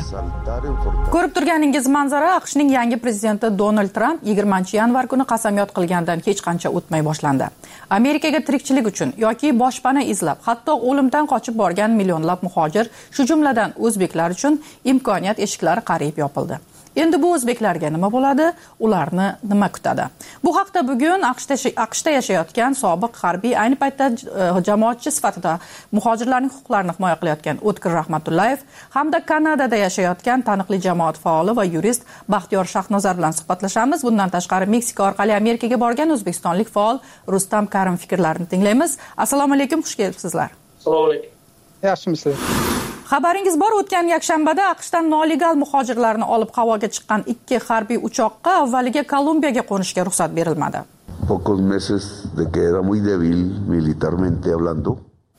Ko'rib turganingiz manzara AQShning yangi prezidenti Donald Tramp yigirmanchi yanvar kuni qasamyod qilgandan hech qancha o'tmay boshlandi. Amerikaga tirikchilik uchun yoki boshpana izlab, hatto o'limdan qochib borgan millionlab muhojir, shu jumladan o'zbeklar uchun imkoniyat eshiklari qariyb yopildi. Endi bu o'zbeklarga nima bo'ladi? Ularni nima kutadi? Bu haqda bugun AQShda AQShda yashayotgan sobiq harbiy, ayni paytda jamoatchi sifatida muhojirlarning huquqlarini himoya qilayotgan O'tkir Rahmatullayev hamda Kanadada yashayotgan taniqli jamoat faoli va yurist Baxtiyor Shahnozar bilan suhbatlashamiz. Bundan tashqari Meksika orqali Amerikaga borgan o'zbekistonlik faol Rustam Karim fikrlarini tinglaymiz. Assalomu alaykum, xush kelibsizlar. Assalomu alaykum. Yaxshimisiz? Xabaringiz bor, o'tgan yakshanbada AQShdan nolegal muhojirlarni olib havoga chiqqan ikki harbiy uchoqqa avvaliga Kolumbiyaga qo'nishga ruxsat berilmadi. Pocos meses de que era muy débil militarmente hablando.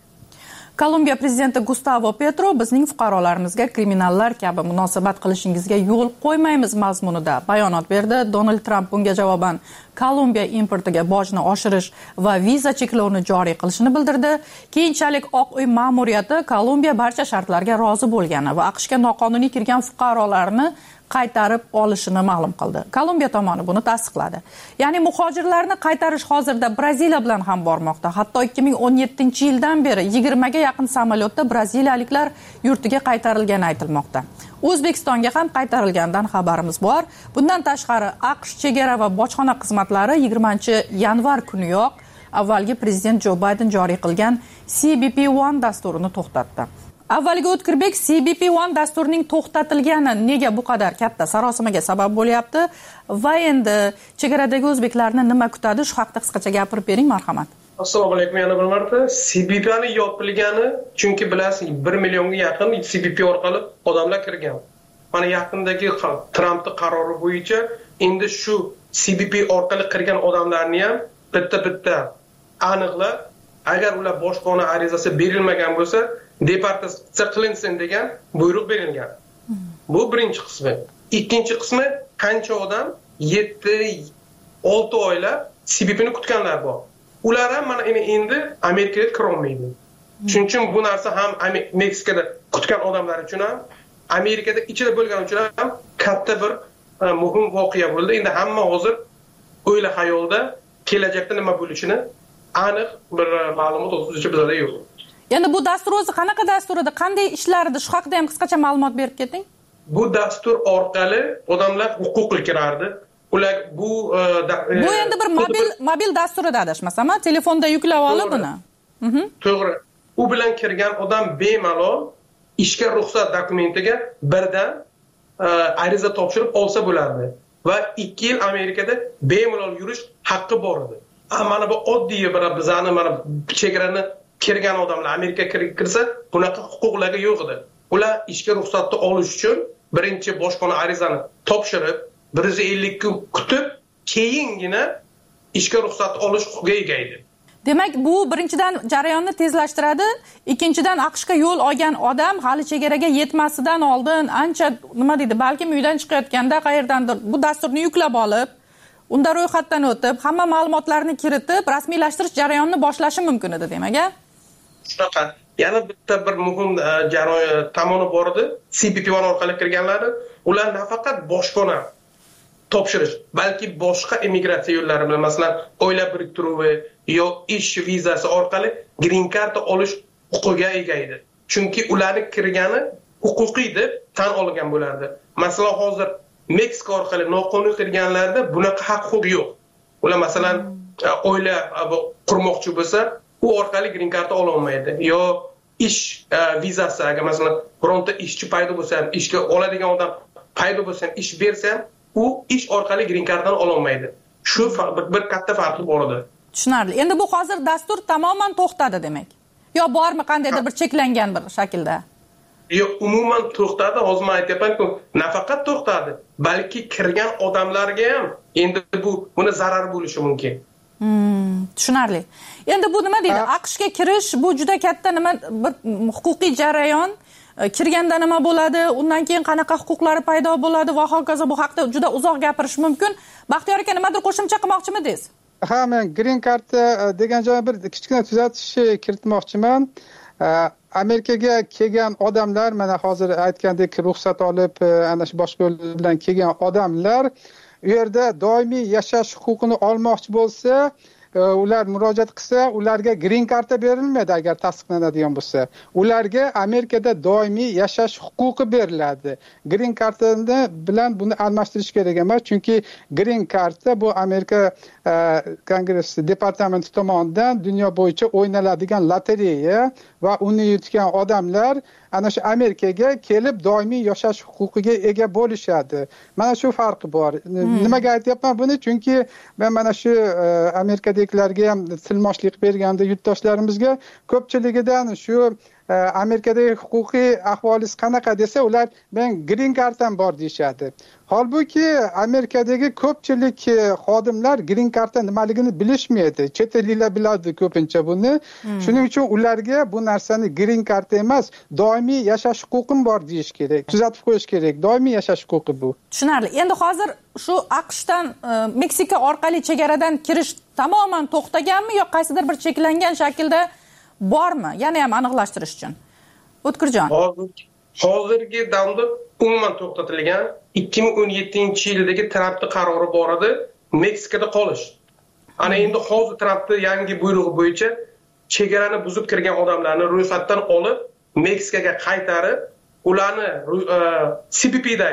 Kolumbiya prezidenti Gustavo Petro bizning fuqarolarimizga kriminallar kabi munosabat qilishingizga yo'l qo'ymaymiz mazmunida bayonot berdi. Donald Tramp bunga javoban Kolumbiya importiga bojni oshirish va viza cheklovini joriy qilishini bildirdi. Keyinchalik Oq uy ma'muriyati Kolumbiya barcha shartlarga rozi bo'lgani va AQShga noqonuniy kirgan fuqarolarni qaytarib olishini ma'lum qildi. Kolumbiya tomoni buni tasdiqladi. Ya'ni muhojirlarni qaytarish hozirda Braziliya bilan ham bormoqda. Hatto ikki ming o'n yettinchi yildan beri yigirmaga yaqin samolyotda braziliyaliklar yurtiga qaytarilgani aytilmoqda. O'zbekistonga ham qaytarilgandan xabarimiz bor. Bundan tashqari AQSh chegara va bojxona xizmatlari yigirmanchi yanvar kuniyoq avvalgi prezident Jo Bayden joriy qilgan C B P one dasturini to'xtatdi. Avvaliga O'tkirbek, C B P one dasturining to'xtatilgani nega bu qadar katta sarosimaga sabab bo'lyapti va endi chegaradagi o'zbeklarni nima kutadi, shu haqida qisqacha gapirib bering, marhamat. Assalomu alaykum, yana bir marta. C B P ni yopilgani, chunki bilasiz, bir millionga yaqin C B P orqali odamlar kirgan. Mana yaqindagi Trampning qarori bo'yicha endi shu C B P orqali kirgan odamlarni ham bitta-bitta aniqlab, agar ular boshpana arizasi berilmagan bo'lsa, deportatsiya qilinsin degan buyruq berilgan. Bu birinchi qismi. Ikkinchi qismi, qancha odam yetti olti oylab C B P ni kutganlar bor. Ular ham mana endi Amerikaga kira olmaydi. Shuning uchun bu narsa ham Meksikada kutgan odamlar uchun ham, Amerikada ichida bo'lgan uchun ham katta bir muhim voqea bo'ldi. Endi hamma hozir o'yla xayolda kelajakda nima bo'lishini aniq bir ma'lumot hozircha bizda yo'q. Endi bu dastur o'zi qanaqa dastur edi, qanday ishlar edi? Shu haqida ham qisqacha ma'lumot berib keting. Bu dastur orqali odamlar huquqli kirardi. Ular bu bu endi bir mobil mobil dasturida adashmasam, telefonda yuklab olib buni. To'g'ri. U bilan kirgan odam bemalol ishga ruxsat dokumentiga birdan ariza topshirib olsa bo'lardi va ikki yil Amerikada bemalol yurish haqqi bor edi. Mana bu oddiy bir bizani mana chegarani kirgan odamlar Amerikaga kirsa, bunaqa huquqlarga yo'q edi. Ular ishga ruxsatni olish uchun birinchi boshqona arizani topshirib, bir yuz ellik kun kutib, keyingina ishga ruxsat olish huquqiga ega edi. Demak, bu birinchidan jarayonni tezlashtiradi, ikkinchidan AQShga yo'l olgan odam hali chegaraga yetmasidan oldin ancha nima deydi, balki uydan chiqayotganda qayerdandir bu dasturni yuklab olib, unda ro'yxatdan o'tib, hamma ma'lumotlarni kiritib, rasmiylashtirish jarayonini boshlashi mumkin edi, demak. Shunaqa. Yana bitta bir muhim jarayon tomoni bor edi. C B P one orqali kirganlari, ular nafaqat boshqona topshirish, balki boshqa immigratsiya yo'llari bilan, masalan, oila biriktiruvi yo ish vizasi orqali green card olish huquqiga ega edi. Chunki ularning kirgani huquqiy deb tan olgan bo'lardi. Masalan, hozir Meksika orqali noqonuniy kirganlarda bunaqa haq huquq yo'q. Ular masalan oila qurmoqchi bo'lsa, u orqali green card ola olmaydi. Yo ish vizasi, agar masalan bironta ishchi paydo bo'lsa ham, ishga oladigan odam paydo bo'lsa ham, ish bersa ham, u ish orqali green carddan ola olmaydi. Shu bir katta farqi bor edi. Tushunarli. Endi bu hozir dastur tamoman to'xtadi demak. Yo bormi qandaydir bir cheklangan bir shaklda? Yo'q, umuman to'xtadi. Hozir men aytyapman-ku, nafaqat to'xtadi, balki kirgan odamlarga ham endi bu buni zarar bo'lishi mumkin. Hmm, tushunarli. Endi bu nima deydi? AQShga kirish bu juda katta nima bir huquqiy jarayon. Kirganda nima bo'ladi, undan keyin qanaqa huquqlari paydo bo'ladi va hokazo, bu haqda juda uzoq gapirish mumkin. Baxtiyor aka, nimadir qo'shimcha qilmoqchimidingiz? Ha, men green card degan joyga bir kichkina tuzatish kiritmoqchiman. Amerikaga kelgan odamlar, mana hozir aytgandek ruxsat olib, ana shu boshqa yo'l bilan kelgan odamlar u yerda doimiy yashash huquqini olmoqchi bo'lsa, ular murojaat qilsa, ularga green card berilmaydi agar tasdiqlanadigan bo'lsa. Ularga Amerikada doimiy yashash huquqi beriladi. Green cardni bilan buni almashtirish kerak emas, chunki green card bu Amerika Kongress departamenti tomonidan dunyo bo'yicha o'ynaladigan lotereya va uni yutgan odamlar ana shu Amerikaga kelib doimiy yashash huquqiga ega bo'lishadi. Mana shu farqi bor. Hmm. Nimaga aytyapman buni? Chunki men mana shu Amerikadagilarga ham tilmoshlik berganda yurtdoshlarimizga ko'pchiligidan shu Amerikadagi huquqiy ahvolingiz qanaqa desa, ular men green carddan bor deyshadi. Holbuki Amerikadagi ko'pchilik xodimlar green carddan nimaligini bilishmaydi. Chet elliklar biladi ko'pincha buni. Hmm. Shuning uchun ularga bu narsani green card emas, doimiy yashash huquqim bor deyish kerak. Tuzatib qo'yish kerak. Doimiy yashash huquqi bu. Tushunarli. Endi hozir shu AQShdan Meksika orqali chegaradan kirish tamoman to'xtaganmi yo qaysidir bir cheklangan shaklda bormi? Yana ham aniqlashtirish uchun. O'tkirjon. Hozirgi damda umuman to'xtatilgan ikki ming o'n yettinchi yildagi Trampning qarori bor edi, Meksikada qolish. Ana endi hozir Trampning yangi buyrug'i bo'yicha chegarani buzib kirgan odamlarni ro'yxatdan olib, Meksikaga qaytarib, ularni C B P'da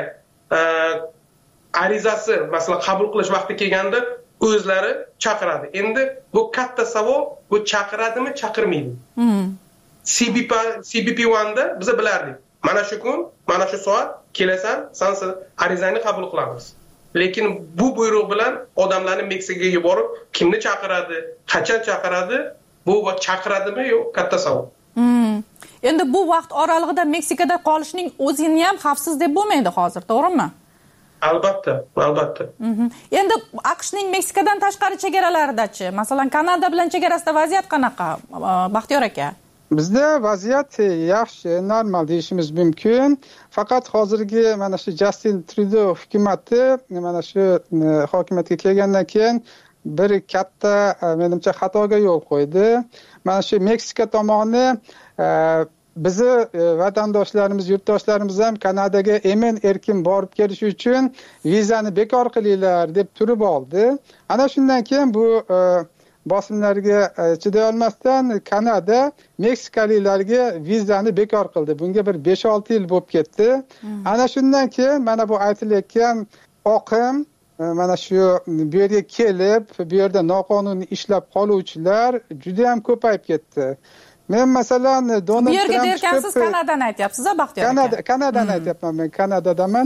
arizasi, masalan, qabul qilish vaqti kelganda o'zlari chaqiradi. Endi bu katta savol, bu chaqiradimi, chaqirmaydi? Hmm. C B P one da biz bilardik. Mana shu kun, mana shu soat kelasan, sen arizangni qabul qilamiz. Lekin bu buyruq bilan odamlarni Meksikaga yuborib, kimni chaqiradi, qachon chaqiradi, bu chaqiradimi yo'q, katta savol. Hmm. Endi bu vaqt oralig'ida Meksikada qolishning o'zini ham xavfsiz deb bo'lmaydi hozir, to'g'rimi? Albatta, albatta. Mm-hmm. Endi AQShning Meksikadan tashqari chegaralaridachi, masalan, Kanada bilan chegarasida vaziyat qanaqa, Baxtiyor aka? Bizda vaziyat yaxshi, normal deyishimiz mumkin. Faqat hozirgi mana shu Justin Trudeau hukumatı mana shu hokimiyatga kelgandan keyin bir katta, menimcha, xatoga yo'l qo'ydi. Mana shu Meksika tomoni bizni vatandoshlarimiz, yurtdoshlarimiz ham Kanadaga emin erkin borib kelish uchun vizani bekor qilinglar deb turib oldi. Ana shundan keyin bu bosimlarga chiday olmasdan Kanada Meksikaliklarga vizani bekor qildi. Bunga bir besh olti yil bo'lib ketdi. Hmm. Ana shundan keyin mana bu aytilayotgan oqim, mana shu bu yerga kelib, bu yerda noqonuniy ishlab qoluvchilar juda ham ko'payib ketdi. Men masalan Donald Trump... Bu yerga derkansiz Kanadani aytyapsiz-a, Baxtiyor aka? Kanada, Kanadani hmm. aytyapman men, Kanadadaman.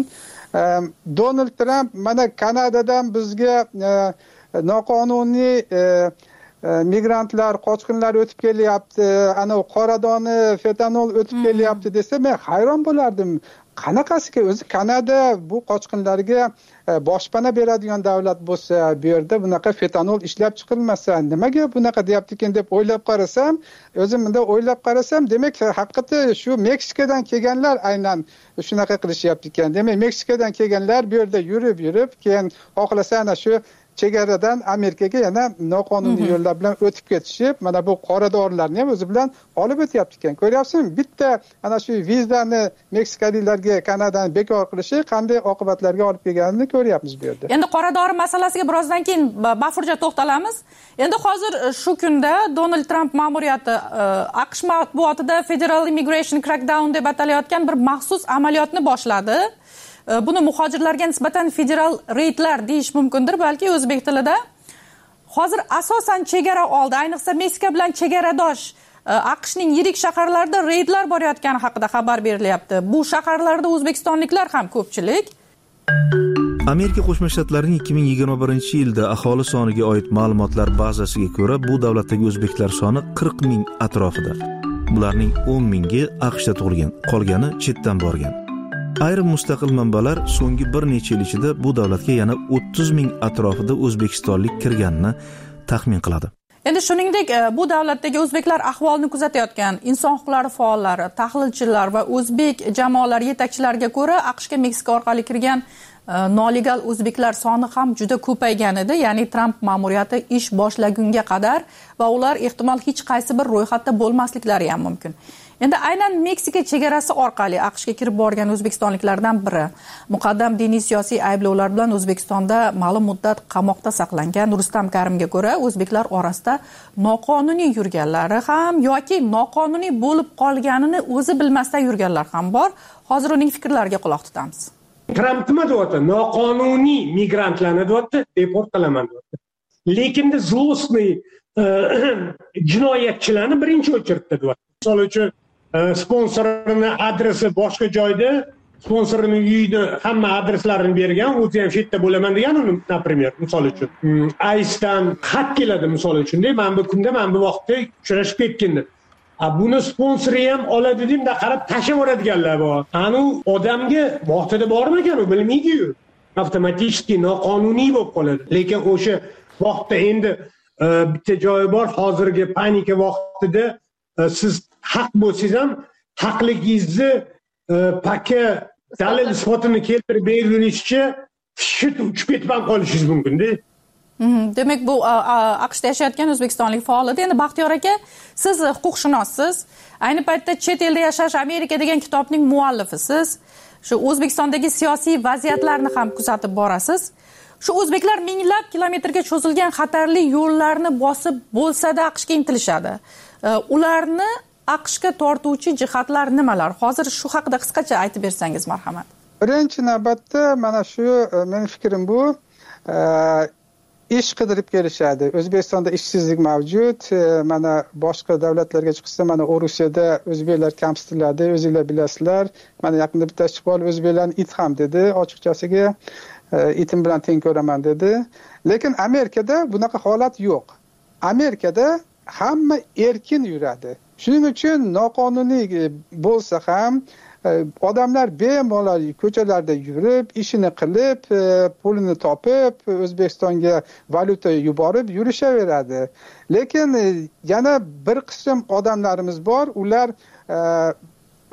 Donald Trump mana Kanadadan bizga noqonuniy migrantlar, qochqinlar o'tib kelyapti, ana qora doni, fetanol o'tib hmm. kelyapti desa, men hayron bo'lardim. Qanaqasiga o'zi Kanada bu qochqinlarga boshpana beradigan davlat bo'lsa, bu yerda bunaqa fetanol ishlab chiqilmasa, nimaga bunaqa deyapti ekan deb o'ylab qarasam, o'zim bunda o'ylab qarasam, demak haqiqatda shu Meksikadan kelganlar aynan shunaqa qilishyapti ekan. Demak Meksikadan kelganlar bu yerda yurib, yurib, keyin xohlasa ana shu chegaradan Amerikaga yana noqonuniy yo'llar bilan o'tib ketishib, mana bu qora dorilarni ham o'zi bilan olib o'tyapti ekan. Ko'ryapsizmi? Bitta ana shu vizani Meksikaliklarga Kanadani bekor qilishi qanday oqibatlarga olib kelganini ko'ryapmiz bu yerda. Endi qora dori masalasiga birozdan keyin bafurja to'xtalamiz. Endi hozir shu kunda Donald Trump ma'muriyati AQSh matbuotida Federal Immigration Crackdown deb atalayotgan bir maxsus amaliyotni boshladi. Buni muhojirlarga nisbatan federal reydlar deyish mumkindir, balki o'zbek tilida. Hozir asosan chegara oldi, ayniqsa Meksika bilan chegaradosh AQShning yirik shaharlarida reydlar borayotgani haqida xabar berilyapti. Bu shaharlarda o'zbekistonliklar ham ko'pchilik. Amerika Qo'shma Shtatlarining ikki ming yigirma birinchi yilda aholi soniga oid ma'lumotlar bazasiga ko'ra, bu davlatdagi o'zbeklar soni qirq ming atrofida. Bularning o'n mingi AQShda tug'ilgan, qolgani chetdan borgan. Ayrim mustaqil manbalar so'nggi bir necha yil ichida bu davlatga yana o'ttiz ming atrofida o'zbekistonlik kirganini taxmin qiladi. Endi shuningdek, bu davlatdagi o'zbeklar ahvolini kuzatayotgan inson huquqlari faollari, tahlilchilar va o'zbek jamoalari yetakchilariga ko'ra, AQShga Meksika orqali kirgan noligal o'zbeklar soni ham juda ko'paygan edi, ya'ni Trump ma'muriyati ish boshlagunga qadar, va ular ehtimol hech qaysi bir ro'yxatda bo'lmasliklari ham mumkin. Endi aynan Meksika chegarasi orqali AQShga kirib borgan o'zbekistonliklardan biri muqaddam diniy siyosiy ayblovlar bilan O'zbekistonda ma'lum muddat qamoqda saqlangan Rustam Karimga ko'ra, o'zbeklar orasida noqonuniy yurganlari ham yoki noqonuniy bo'lib qolganini o'zi bilmasdan yurganlar ham bor. Hozir uning fikrlariga quloq tutamiz. Tramp nima deyapti? Noqonuniy migrantlarni deyapti, deport qilaman deyapti. Lekin de zlostniy jinoyatchilarni birinchi o'chiribdi deyapti. Misol uchun sponsorini adresi boshqa joyda, sponsorini uyida hamma adreslarini bergan, o'zi ham shetda bo'laman degan, например, misol uchun. Aysdan xat keladi misol uchun, deb, men bu kunda, men bu vaqtda uchrashib ketgandim. A buni sponsori ham oladi deb, qarab tashlab yuboradiganlar bor. Ani odamga vaqtida bormi ekan, u bilmaydi-yu. Avtomatik noqonuniy bo'lib qoladi. Lekin o'sha vaqtda endi bitta joyi bor, hozirgi panika vaqtida siz haq bo'lsangiz ham haqligingizni paka dalil isbotini keltirib berilishcha shit uchib ketib qolishingiz mumkin-da. Demak, bu AQShda yashayotgan o'zbekistonlik faol edi. Endi Baxtiyor aka, siz huquqshunossiz, ayni paytda Chet elda yashash Amerika degan kitobning muallifisiz. Shu O'zbekistondagi siyosiy vaziyatlarni ham kuzatib borasiz. Shu o'zbeklar minglab kilometrga cho'zilgan xatarli yo'llarni bosib bo'lsa-da AQShga intilishadi. Ularni AQShga tortuvchi jihatlar nimalar? Hozir shu haqida qisqacha aytib bersangiz marhamat. Birinchi navbatda mana shu mening fikrim bu, ish qidirib kelishadi. O'zbekistonda ishsizlik mavjud. Mana boshqa davlatlarga chiqsa, mana Rusiyada o'zbeklar kamsitiladi, o'zingizlar bilasizlar. Mana yaqinda bitta chiqib o'zbeklarni it ham dedi, ochiqchasiga itim bilan teng ko'raman dedi. Lekin Amerikada bunaqa holat yo'q. Amerikada hamma erkin yuradi. Shuning uchun noqonuniy bo'lsa ham odamlar bemalol ko'chalarda yurib, ishini qilib, pulini topib, O'zbekistonga valyuta yuborib yurishaveradi. Lekin yana bir qism odamlarimiz bor, ular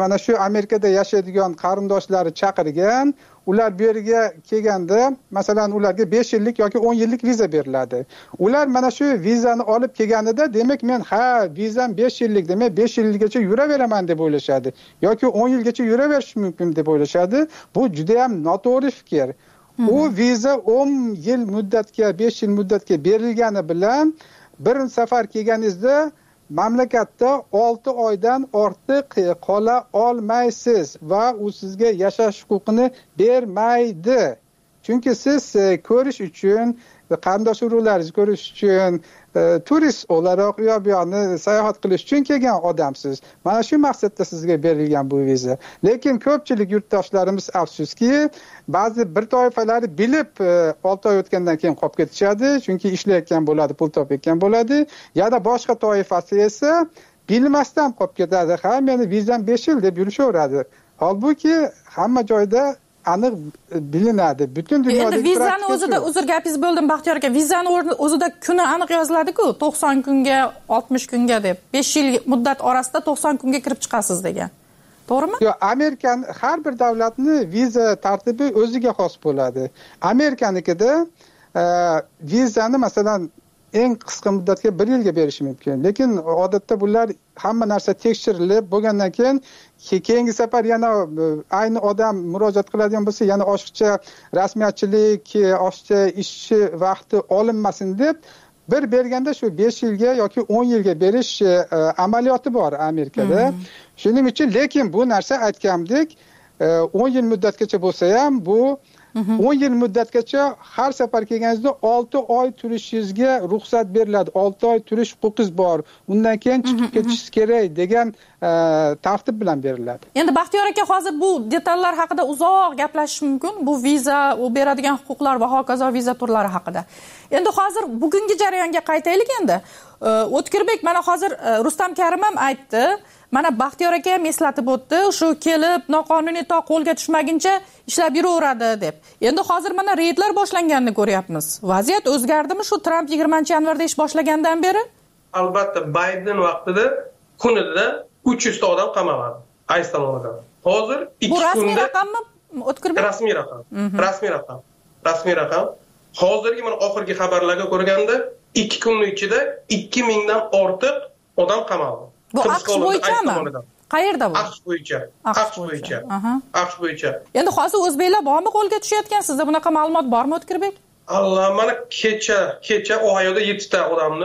mana shu Amerikada yashaydigan qarindoshlari chaqirgan, ular bu yerga kelganda, masalan, ularga besh yillik yoki o'n yillik viza beriladi. Ular mana shu vizani olib kelganida, demak men ha, vizam besh yillik, demak besh yilgacha yuraveraman deb o'ylashadi yoki o'n yilgacha yuraverish mumkin deb o'ylashadi. Bu juda ham noto'g'ri fikr. U viza o'n yil muddatga, besh yil muddatga berilgani bilan bir safar kelganingizda mamlakatda olti oydan ortiq qola olmaysiz va u sizga yashash huquqini bermaydi. Chunki siz ko'rish uchun, qarindosh urug'laringizni ko'rish uchun, turist o'laroq u yoq bu yoqni sayohat qilish uchun kelgan odamsiz. Mana shu maqsadda sizga berilgan bu viza. Lekin ko'pchilik yurtdoshlarimiz afsuski, ba'zi bir toifalari bilib olti oy o'tgandan keyin qolib ketishadi, chunki ishlayotgan bo'ladi, pul topayotgan bo'ladi. Yana boshqa toifasi esa bilmasdan qolib ketadi. Ha, meni vizam besh yil deb yurishaveradi. Holbuki hamma joyda aniq bilinadi. Butun dunyoda endi vizani o'zida, uzr gapingiz bo'ldim Baxtiyor aka, vizani o'zida kuni aniq yoziladi-ku, to'qson kunga, oltmish kunga deb. besh yil muddat orasida to'qson kunga kirib chiqasiz degan. To'g'rimi? Yo'q, Amerikan har bir davlatni viza tartibi o'ziga xos bo'ladi. Amerikanikida e, vizani masalan eng qisqa muddatga bir yilga berish mumkin. Lekin odatda bular hamma narsa tekshirilib bo'lgandan keyin keyingi safar yana ayni odam murojaat qiladigan bo'lsa, yana oshiqcha rasmiyatchilik, oshiqcha ishchi vaqti olinmasin deb bir berganda shu besh yilga yoki o'n yilga berish e, amaliyoti bor Amerikada. Hmm. Shuning uchun lekin bu narsa aytgandek, o'n yil muddatgacha bo'lsa ham bu o'n yil muddatgacha har safar kelganingizda olti oy turishingizga ruxsat beriladi. olti oy turish huquqingiz bor. Undan keyin chiqib ketishingiz kerak degan e, tartib bilan beriladi. Endi Baxtiyor aka, hozir bu detallar haqida uzoq gaplashish mumkin. Bu viza, u beradigan huquqlar va hokazo viza turlari haqida. Endi hozir bugungi jarayonga qaytaylik endi. O'tkirbek mana hozir Rustam Karim ham aytdi. Mana Baxtiyor aka ham eslatib o'tdi, shu kelib noqonuniy to qo'lga tushmaguncha ishlab yuraveradi deb. Endi hozir mana reydlar boshlanganini ko'ryapmiz. Vaziyat o'zgardimi shu Tramp yigirmanchi yanvarda ish boshlagandan beri? Albatta, Bayden vaqtida kunida uch yuz ta odam qamaladi ICE tomonidan. Hozir ikki kunda... Bu rasmiy raqammi? O'tkirbek? Rasmiy raqam. Rasmiy raqam. Rasmiy raqam. Hozirgi mana oxirgi xabarlarga ko'rganda ikki kunning ichida ikki mingdan ortiq odam qamaldi. Bu AQSh bo'yichami? Qayerda bu? AQSh bo'yicha. AQSh bo'yicha. AQSh bo'yicha. Endi hozir o'zbeklar bormi qo'lga tushayotgan? Sizda bunaqa ma'lumot bormi, O'tkirbek? Allah, mana kecha, kecha Ohioda yetti ta odamni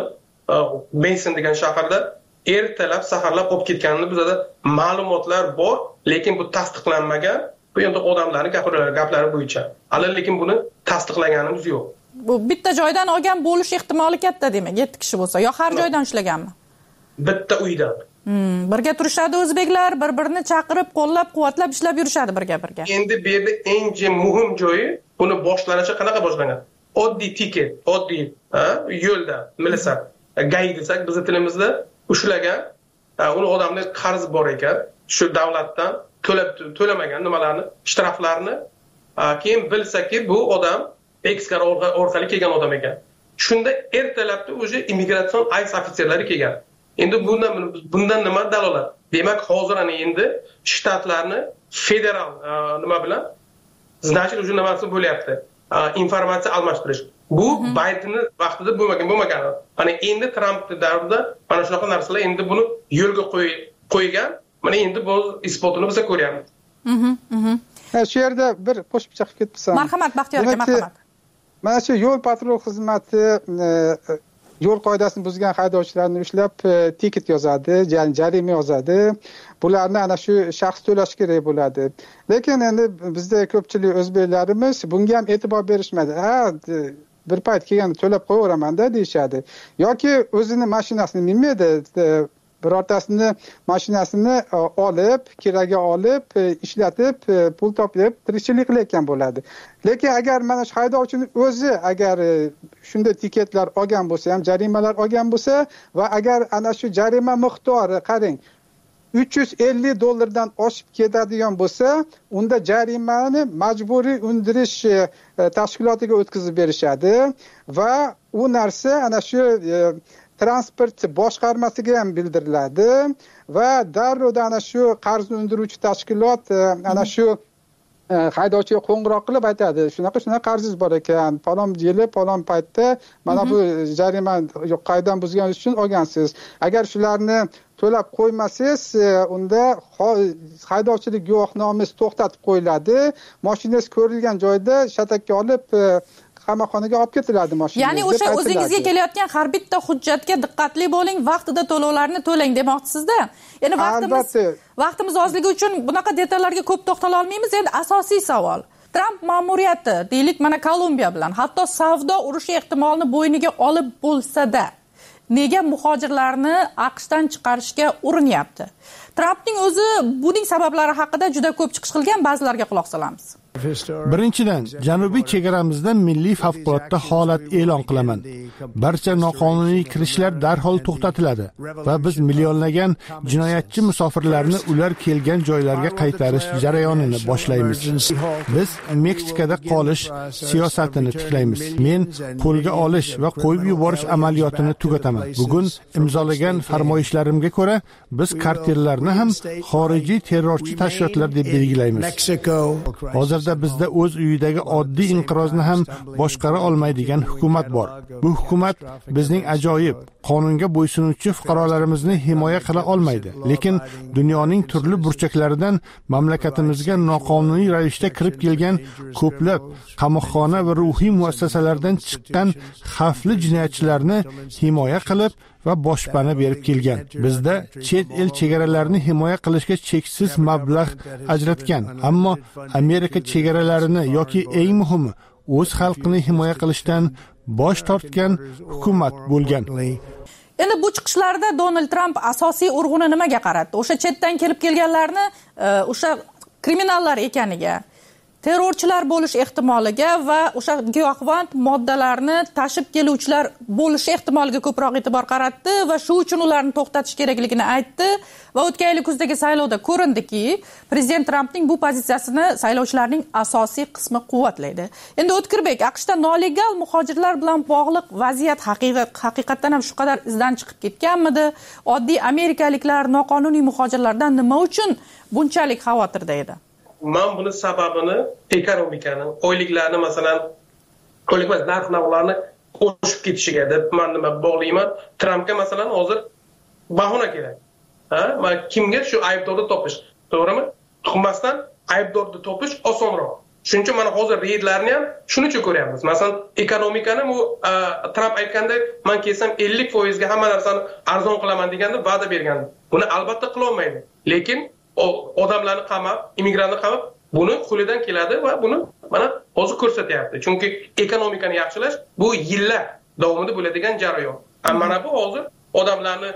Mason degan shaharda ertalab, saharlab olib ketganini bizda ma'lumotlar bor, lekin bu tasdiqlanmagan. Bu endi odamlarning gaplari bo'yicha. Hali lekin buni tasdiqlaganimiz yo'q. Bu bitta joydan olgan bo'lish ehtimoli katta demak, yetti kishi bo'lsa, yo har joydan ushlaganmi? Bitta uydan. Hmm, birga turishadi o'zbeklar, bir-birini chaqirib, qo'llab-quvvatlab ishlab yurishadi birga-birga. Endi bu yerda eng muhim joyi, buni boshlanishi qanaqa boshlangan? Oddiy tiket, oddiy, ha, yo'lda, milisa, gay desak, bizning tilimizda ushlagan, uni odamning qarzi bor ekan, shu davlatdan to'lab to'lamagan nimalarni, shtraflarni, keyin bilsaki bu odam ekskar orqali kelgan odam ekan. Shunda ertalabda o'sha immigratsion ICE ofitserlari kelgan. Endi bundan bundan nima dalolat? Demak, hozir ana endi shtatlarni federal nima bilan значит уже nimasi bo'lyapti. Informatsiya almashtirish. Bu Baydenning vaqtida bo'lmagan, bo'lmagan. Ana endi Tramp davrida mana shunaqa narsalar endi buni yo'lga qo'ygan. Mana endi bu isbotini biz ko'ryapmiz. Mhm, mhm. Shu yerda bir qo'shimcha qilib ketsam. Marhamat, Baxtiyor aka, marhamat. Mana shu yo'l patrul xizmati yo'l qoidasini buzgan haydovchilarni ushlab tiket yozadi, ya'ni jarima yozadi. Bularni ana shu shaxs to'lash kerak bo'ladi. Lekin endi bizda ko'pchilik o'zbeklarimiz bunga ham e'tibor berishmaydi. Ha, bir payt kelganda to'lab qo'yaveraman-da deyshadi. Yoki o'zini mashinasini minmaydi, birortasini mashinasini olib, kiraga olib, ishlatib, pul topib, tirikchilik qilayotgan bo'ladi. Lekin agar mana shu haydovchining o'zi agar shunday tiketlar olgan bo'lsa ham, jarimalar olgan bo'lsa va agar ana shu jarima miqdori qarang uch yuz ellik dollardan oshib ketadigan bo'lsa, unda jarimani majburiy undirish tashkilotiga o'tkazib berishadi va u narsa ana shu transport boshqarmasiga ham bildiriladi va darrov ana shu qarzni undiruvchi tashkilot ana shu haydovchiga qo'ng'iroq qilib aytadi, shunaqa shunaqa qarzingiz bor ekan, falon yili falon paytda mana bu jarima qoidadan buzganingiz uchun olgansiz. Agar shularni to'lab qo'ymasangiz, unda haydovchilik guvohnomangiz to'xtatib qo'yiladi. Mashinangiz ko'rilgan joyda shatakka olib qamoqxonaga olib ketiladi mashinangiz. Ya'ni o'sha o'zingizga kelayotgan har bitta hujjatga diqqatli bo'ling, vaqtida to'lovlarni to'lang demoqchisizda. Endi vaqtimiz vaqtimiz ozligi uchun bunaqa detallarga ko'p to'xtala olmaymiz. Endi asosiy savol. Tramp ma'muriyati, deylik, mana Kolumbiya bilan hatto savdo urushi ehtimolini bo'yniga olib bo'lsa-da, nega muhojirlarni AQShdan chiqarishga urinyapti? Trampning o'zi buning sabablari haqida juda ko'p chiqish qilgan, ba'zilarga quloq solamiz. Birinchidan, janubiy chegaramizda milliy favqulodda holat e'lon qilaman. Barcha noqonuniy kirishlar darhol to'xtatiladi va biz millionlagan jinoyatchi musofirlarni ular kelgan joylarga qaytarish jarayonini boshlaymiz. Biz Meksikada qolish siyosatini tiklaymiz. Men qo'lga olish va qo'yib yuborish amaliyotini tugataman. Bugun imzolagan farmoyishlarimga ko'ra, biz kartellarni ham xorijiy terrorchi tashkilotlar deb belgilaymiz. Hozir bizda o'z uyidagi oddiy inqirozni ham boshqara olmaydigan hukumat bor. Bu hukumat bizning ajoyib, qonunga bo'ysunuvchi fuqarolarimizni himoya qila olmaydi. Lekin dunyoning turli burchaklaridan mamlakatimizga noqonuniy ravishda kirib kelgan ko'plab qamoqxona va ruhiy muassasalardan chiqqan xavfli jinoyatchilarni himoya qilib va boshpana berib kelgan. Bizda chet el chegaralarini himoya qilishga cheksiz mablag' ajratgan, ammo Amerika chegaralarini yoki eng muhimi o'z xalqini himoya qilishdan bosh tortgan hukumat bo'lgan. Endi bu chiqishlarda Donald Trump asosiy urg'uni nimaga qaratdi? O'sha chetdan kelib kelganlarni o'sha kriminallar ekaniga, terrorchilar bo'lish ehtimoliga va o'sha giyohvand moddalarni tashib keluvchilar bo'lish ehtimoliga ko'proq e'tibor qaratdi va shu uchun ularni to'xtatish kerakligini aytdi va o'tgan yil kuzdagi saylovda ko'rindiki, prezident Trampning bu pozitsiyasini saylovchilarning asosiy qismi quvvatlaydi. Endi O'tkirbek, AQShda nolegal muhojirlar bilan bog'liq vaziyat haqiqatdan ham shu qadar izdan chiqib ketganmidi? Oddiy amerikaliklar noqonuniy muhojirlardan nima uchun bunchalik xavotirda edi? Men buni sababini ekonomikani, oyliklarni, masalan, oylik emas, narx-navolarni qo'shib ketishiga deb men nima bog'layman. Trampga masalan hozir bahona kerak. Ha, men kimga shu aybdorni topish, to'g'rimi? Tuhmatdan aybdorni topish osonroq. Shuning uchun mana hozir reydlarni ham shuning uchun ko'ryapmiz. Masalan, ekonomikani bu Tramp aytgandek, men kelsam ellik foiz ga hamma narsani arzon qilaman deganda va'da bergandi. Buni albatta qila olmaydi. Lekin odamlarni qamab, immigrantni qamab, buni qo'lidan keladi va buni mana hozir ko'rsatyapti. Chunki ekonomikani yaxshilash bu yillar davomida bo'ladigan jarayon. Mana bu hozir odamlarni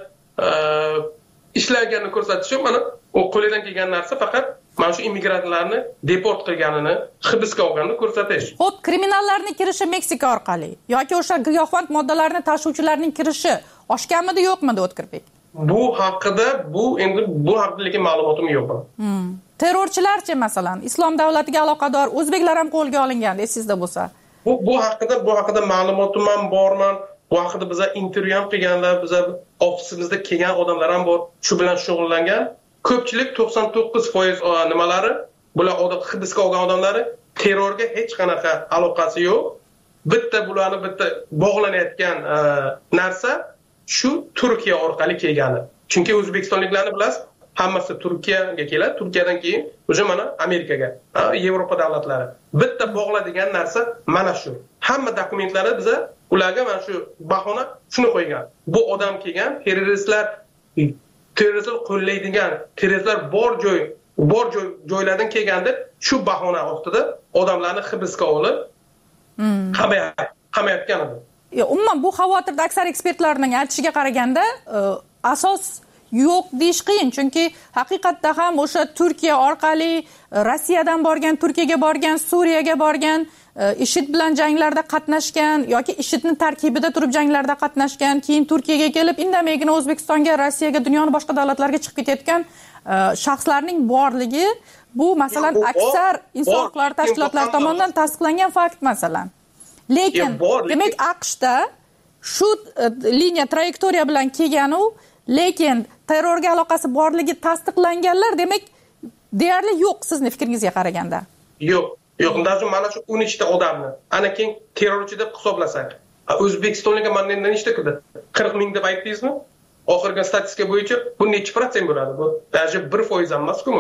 ishlaganini ko'rsatish uchun mana u qo'lidan kelgan narsa faqat mana shu immigrantlarni deport qilganini, hibsga olganini ko'rsatish. Xo'p, kriminallarning kirishi Meksika orqali yoki o'sha giyohvand moddalarni tashuvchilarning kirishi oshganmidi, yo'qmidi O'tkirbek? Bu haqida, bu endi bu haqida lekin ma'lumotim yo'q. Hmm. Terrorchilarchi masalan, Islom davlatiga aloqador o'zbeklar ham qo'lga olingan, esingizda bo'lsa. Bu bu haqida, bu haqida ma'lumotim ham borman. Bu haqida biza intervyu ham qilganlar, biza ofisimizda kelgan odamlar ham bor, shu bilan shug'ullangan. Ko'pchilik to'qson to'qqiz foiz nimalari, bular odam hibsga olgan odamlari terrorga hech qanaqa aloqasi yo'q. Bitta bularni bitta bog'lanayotgan narsa shu Turkiya orqali kelgani. Chunki o'zbekistonliklarni bilasiz, hammasi Turkiyaga keladi, Turkiyadan keyin o'sha mana Amerikaga, Yevropa davlatlari. Bitta bog'ladigan narsa mana shu. Hamma dokumentlarni biza ularga mana shu bahona shuni qo'ygan. Bu odam kelgan, terroristlar terroristlar qo'llaydigan, terroristlar bor joy, bor joy joylardan kelgan deb shu bahona ostida odamlarni hibsga olib qamayotgan edi. Umuman bu xavotirda aksar ekspertlarning aytishiga qaraganda asos yo'q deyish qiyin, chunki haqiqatda ham o'sha Turkiya orqali Rossiyadan borgan, Turkiyaga borgan, Suriyaga borgan, IShID bilan janglarda qatnashgan yoki IShIDning tarkibida turib janglarda qatnashgan, keyin Turkiyaga kelib indamaygina O'zbekistonga, Rossiyaga, dunyoning boshqa davlatlarga chiqib ketayotgan shaxslarning borligi bu masalan aksar inson huquqlari tashkilotlari tomonidan tasdiqlangan fakt masalan. Lekin demak AQShda shu liniya trayektoriya bilan kelgan u, lekin terrorga aloqasi borligi tasdiqlanganlar demak deyarli yo'q sizning fikringizga qaraganda. Yo'q, yo'q. Даже mana shu o'n ikkita odamni ana keyin terrorchi deb hisoblasak, O'zbekistonlikka mana nechta kirdi? qirq ming deb aytdingizmi? Oxirgi statistika bo'yicha bu necha protsent bo'ladi? Bu даже bir foiz ham emas-ku.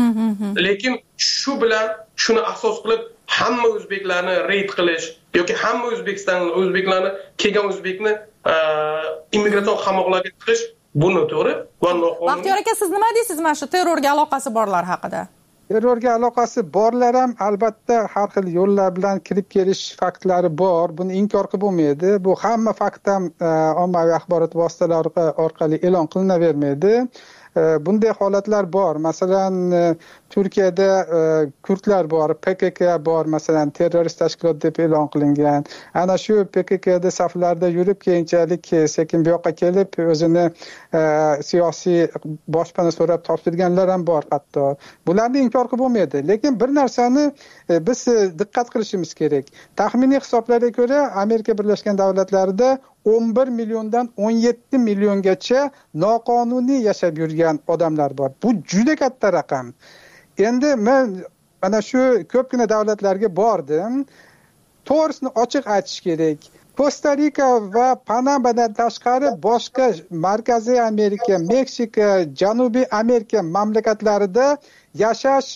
Lekin shu bilan shuni asos qilib hamma o'zbeklarni reyd qilish yoki hamma O'zbekiston o'zbeklarni kelgan o'zbekni immigratsion qamoqlarga tiqish bu noto'g'ri va noqonuniy. Baxtiyor aka, siz nima deysiz mana shu terrorga aloqasi borlar haqida? Terrorga aloqasi borlar ham albatta har xil yo'llar bilan kirib kelish faktlari bor. Buni inkor qilib bo'lmaydi. Bu hamma fakt ham ommaviy axborot vositalari orqali e'lon qilinavermaydi. Bunday holatlar bor. Masalan, Turkiyada kurdlar bor, P K K bor, masalan, terrorist tashkilot deb e'lon qilingan. Ana shu P K K'da saflarda yurib, keyinchalik sekin bu yoqqa kelib, o'zini siyosiy boshpana so'rab topshirganlar ham bor hatto. Bularni inkor qilib bo'lmaydi. Lekin bir narsani biz diqqat qilishimiz kerak. Taxminiy hisoblarga ko'ra, Amerika Birlashgan Davlatlarida o'n bir milliondan o'n yetti milliongacha noqonuniy yashab yurgan odamlar bor. Bu juda katta raqam. Endi men mana shu ko'pgina davlatlarga bordim. To'g'risini ochiq aytish kerak. Kosta Rika va Panamadan tashqari boshqa Markaziy Amerika, Meksika, Janubiy Amerika mamlakatlarida yashash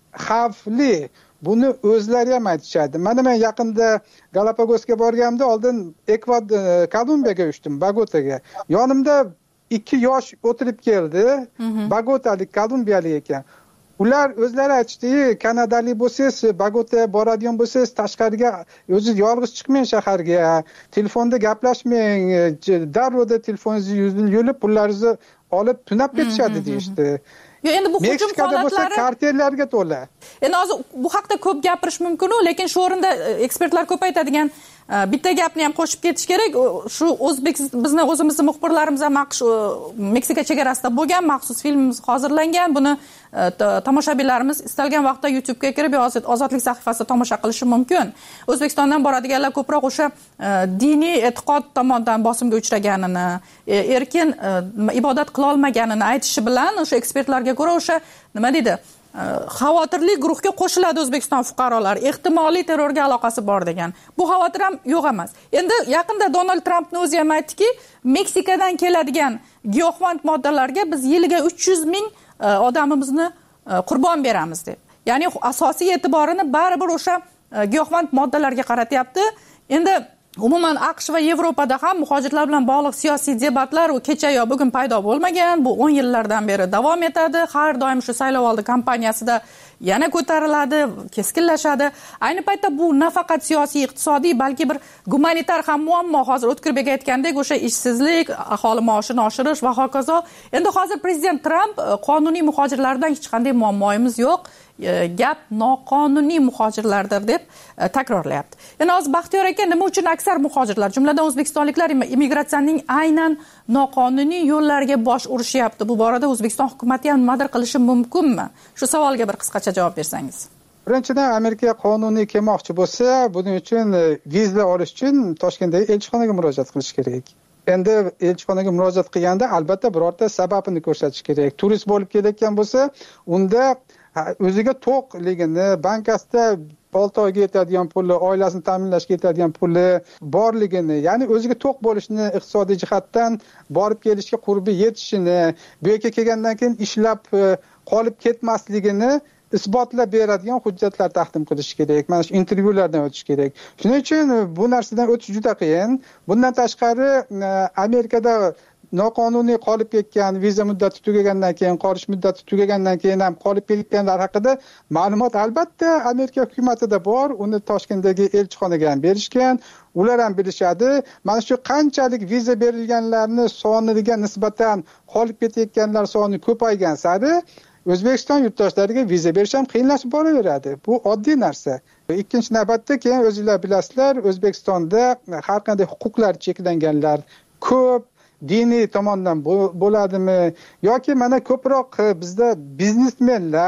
xavfli. Buni o'zlari ham aytishadi. Mana men yaqinda Galapagosga borganimda oldin Ekvador, Kolumbiyaga uchdim, Bogotaga. Yonimda ikki yosh o'tirib keldi. Bogotalik, kolumbiyalik ekan. Ular o'zlari aytishdi, Kanadalik bo'lsangiz, Bogotaga boradigan bo'lsangiz, tashqariga o'zingiz yolg'iz chiqmang shaharga. Telefonda gaplashmang, darrov telefoningizni yulib, pullaringizni olib tunab ketishadi deyishdi. Yo, endi bu hujum holatlari kartellarga to'la. Endi hozir bu haqda ko'p gapirish mumkin-ku, lekin shu o'rinda ekspertlar ko'p aytadigan bitta gapni ham qo'shib ketish kerak. Shu o'zbek bizni o'zimizning muxbirlarimiz ham Meksika chegarasida bo'lgan, maxsus filmimiz hozirlangan. Buni tomoshabinlarimiz istalgan vaqtda YouTube'ga kirib, Ozodlik sahifasida tomosha qilishi mumkin. O'zbekistondan boradiganlar ko'proq o'sha diniy e'tiqod tomonidan bosimga uchraganini, erkin ibodat qila olmaganini aytishi bilan o'sha ekspertlarga ko'ra o'sha nima deydi? Xavotirli guruhga qo'shiladi O'zbekiston fuqarolari, ehtimoliy terrorga aloqasi bor degan. Bu xavotir ham yo'q emas. Endi yaqinda Donald Trampning o'zi ham aytdiki, Meksikadan keladigan giyohvand moddalarga biz yiliga uch yuz ming odamimizni qurbon beramiz deb. Ya'ni asosiy e'tiborini baribir o'sha giyohvand moddalarga qaratyapti. Endi umuman AQSh va Yevropada ham muhojirlar bilan bog'liq siyosiy debatlar u kecha yo bugun paydo bo'lmagan. Bu o'n yillardan beri davom etadi. Har doim shu saylovoldi kampaniyasida yana ko'tariladi, keskinlashadi. Ayni paytda bu nafaqat siyosiy, iqtisodiy, balki bir gumanitar ham muammo. Hozir O'tkirbek aytgandek, o'sha ishsizlik, aholi maoshini oshirish va hokazo. Endi hozir prezident Tramp qonuniy muhojirlardan hech qanday muammoyimiz yo'q, gap noqonuniy muhojirlardir deb takrorlayapti. Endi hozir Baxtiyor aka, nima uchun aksar muhojirlar, jumladan o'zbekistonliklar immigratsiyaning aynan noqonuniy yo'llarga bosh urishyapti? Bu borada O'zbekiston hukumatı ham nimadir qilishi mumkinmi? Shu savolga bir qisqacha javob bersangiz. Birinchidan, Amerikaga qonuniy kelmoqchi bo'lsa, buning uchun viza olish uchun Toshkentdagi elchixonaga murojaat qilish kerak. Endi elchixonaga murojaat qilganda albatta birorta sababini ko'rsatish kerak. Turist bo'lib kelayotgan bo'lsa, unda o'ziga to'qligini, bankasida olti oyga yetadigan puli, oilasini ta'minlashga yetadigan puli borligini, ya'ni o'ziga to'q bo'lishini, iqtisodiy jihatdan borib kelishga qurbi yetishini, bu yerga kelgandan keyin ishlab qolib ketmasligini isbotlab beradigan hujjatlar taqdim qilish kerak. Mana shu intervyulardan o'tish kerak. Shuning uchun bu narsadan o'tish juda qiyin. Bundan tashqari Amerikada noqonuniy qolib ketgan, viza muddati tugagandan keyin, qolish muddati tugagandan keyin ham qolib ketganlar haqida ma'lumot albatta Amerika hukumatida bor. Uni Toshkentdagi elchixonaga ham berishgan. Ular ham bilishadi. Mana shu qanchalik viza berilganlarni soniga nisbatan qolib ketayotganlar soni ko'paygan sari O'zbekiston yurtdoshlariga viza berish ham qiyinlashib boraveradi. Bu oddiy narsa. Ikkinchi navbatda keyin o'zingizlar bilasizlar, O'zbekistonda har qanday huquqlar cheklanganlar ko'p. Diniy tomondan bo'ladimi yoki mana ko'proq bizda biznesmenlar,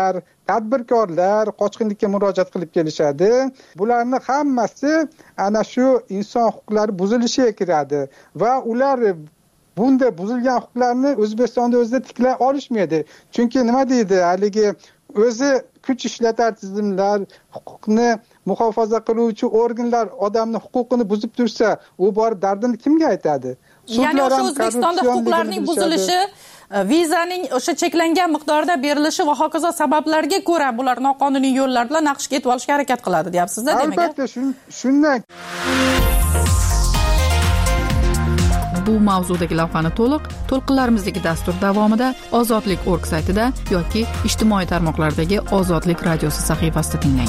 tadbirkorlar qochqinlikka murojaat qilib kelishadi. Bularning hammasi ana shu inson huquqlari buzilishiga kiradi va ular bunda buzilgan huquqlarni O'zbekistonda o'zida tiklay olishmaydi. Chunki nima deydi, haligi o'zi kuch ishlatar tizimlar, huquqni muhofaza qiluvchi organlar odamning huquqini buzib tursa, u borib dardini kimga aytadi? Ya'ni o'sha O'zbekistonda huquqlarning buzilishi, vizaning o'sha cheklangan miqdorda berilishi va hokazo sabablarga ko'ra bular noqonuniy yo'llar bilan naqshga yetib olishga harakat qiladi, deyapsiz-da, demak. Albatta, shundan. Bu mavzudagi lavhani to'liq to'lqinlarimizdagi dastur davomida ozodlik точка org saytida yoki ijtimoiy tarmoqlardagi Ozodlik radiosi sahifasida tinglang.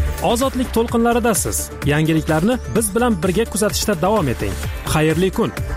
Ozodlik to'lqinlaridasiz. Yangiliklarni biz bilan birga kuzatishda davom eting. Xayrli kun.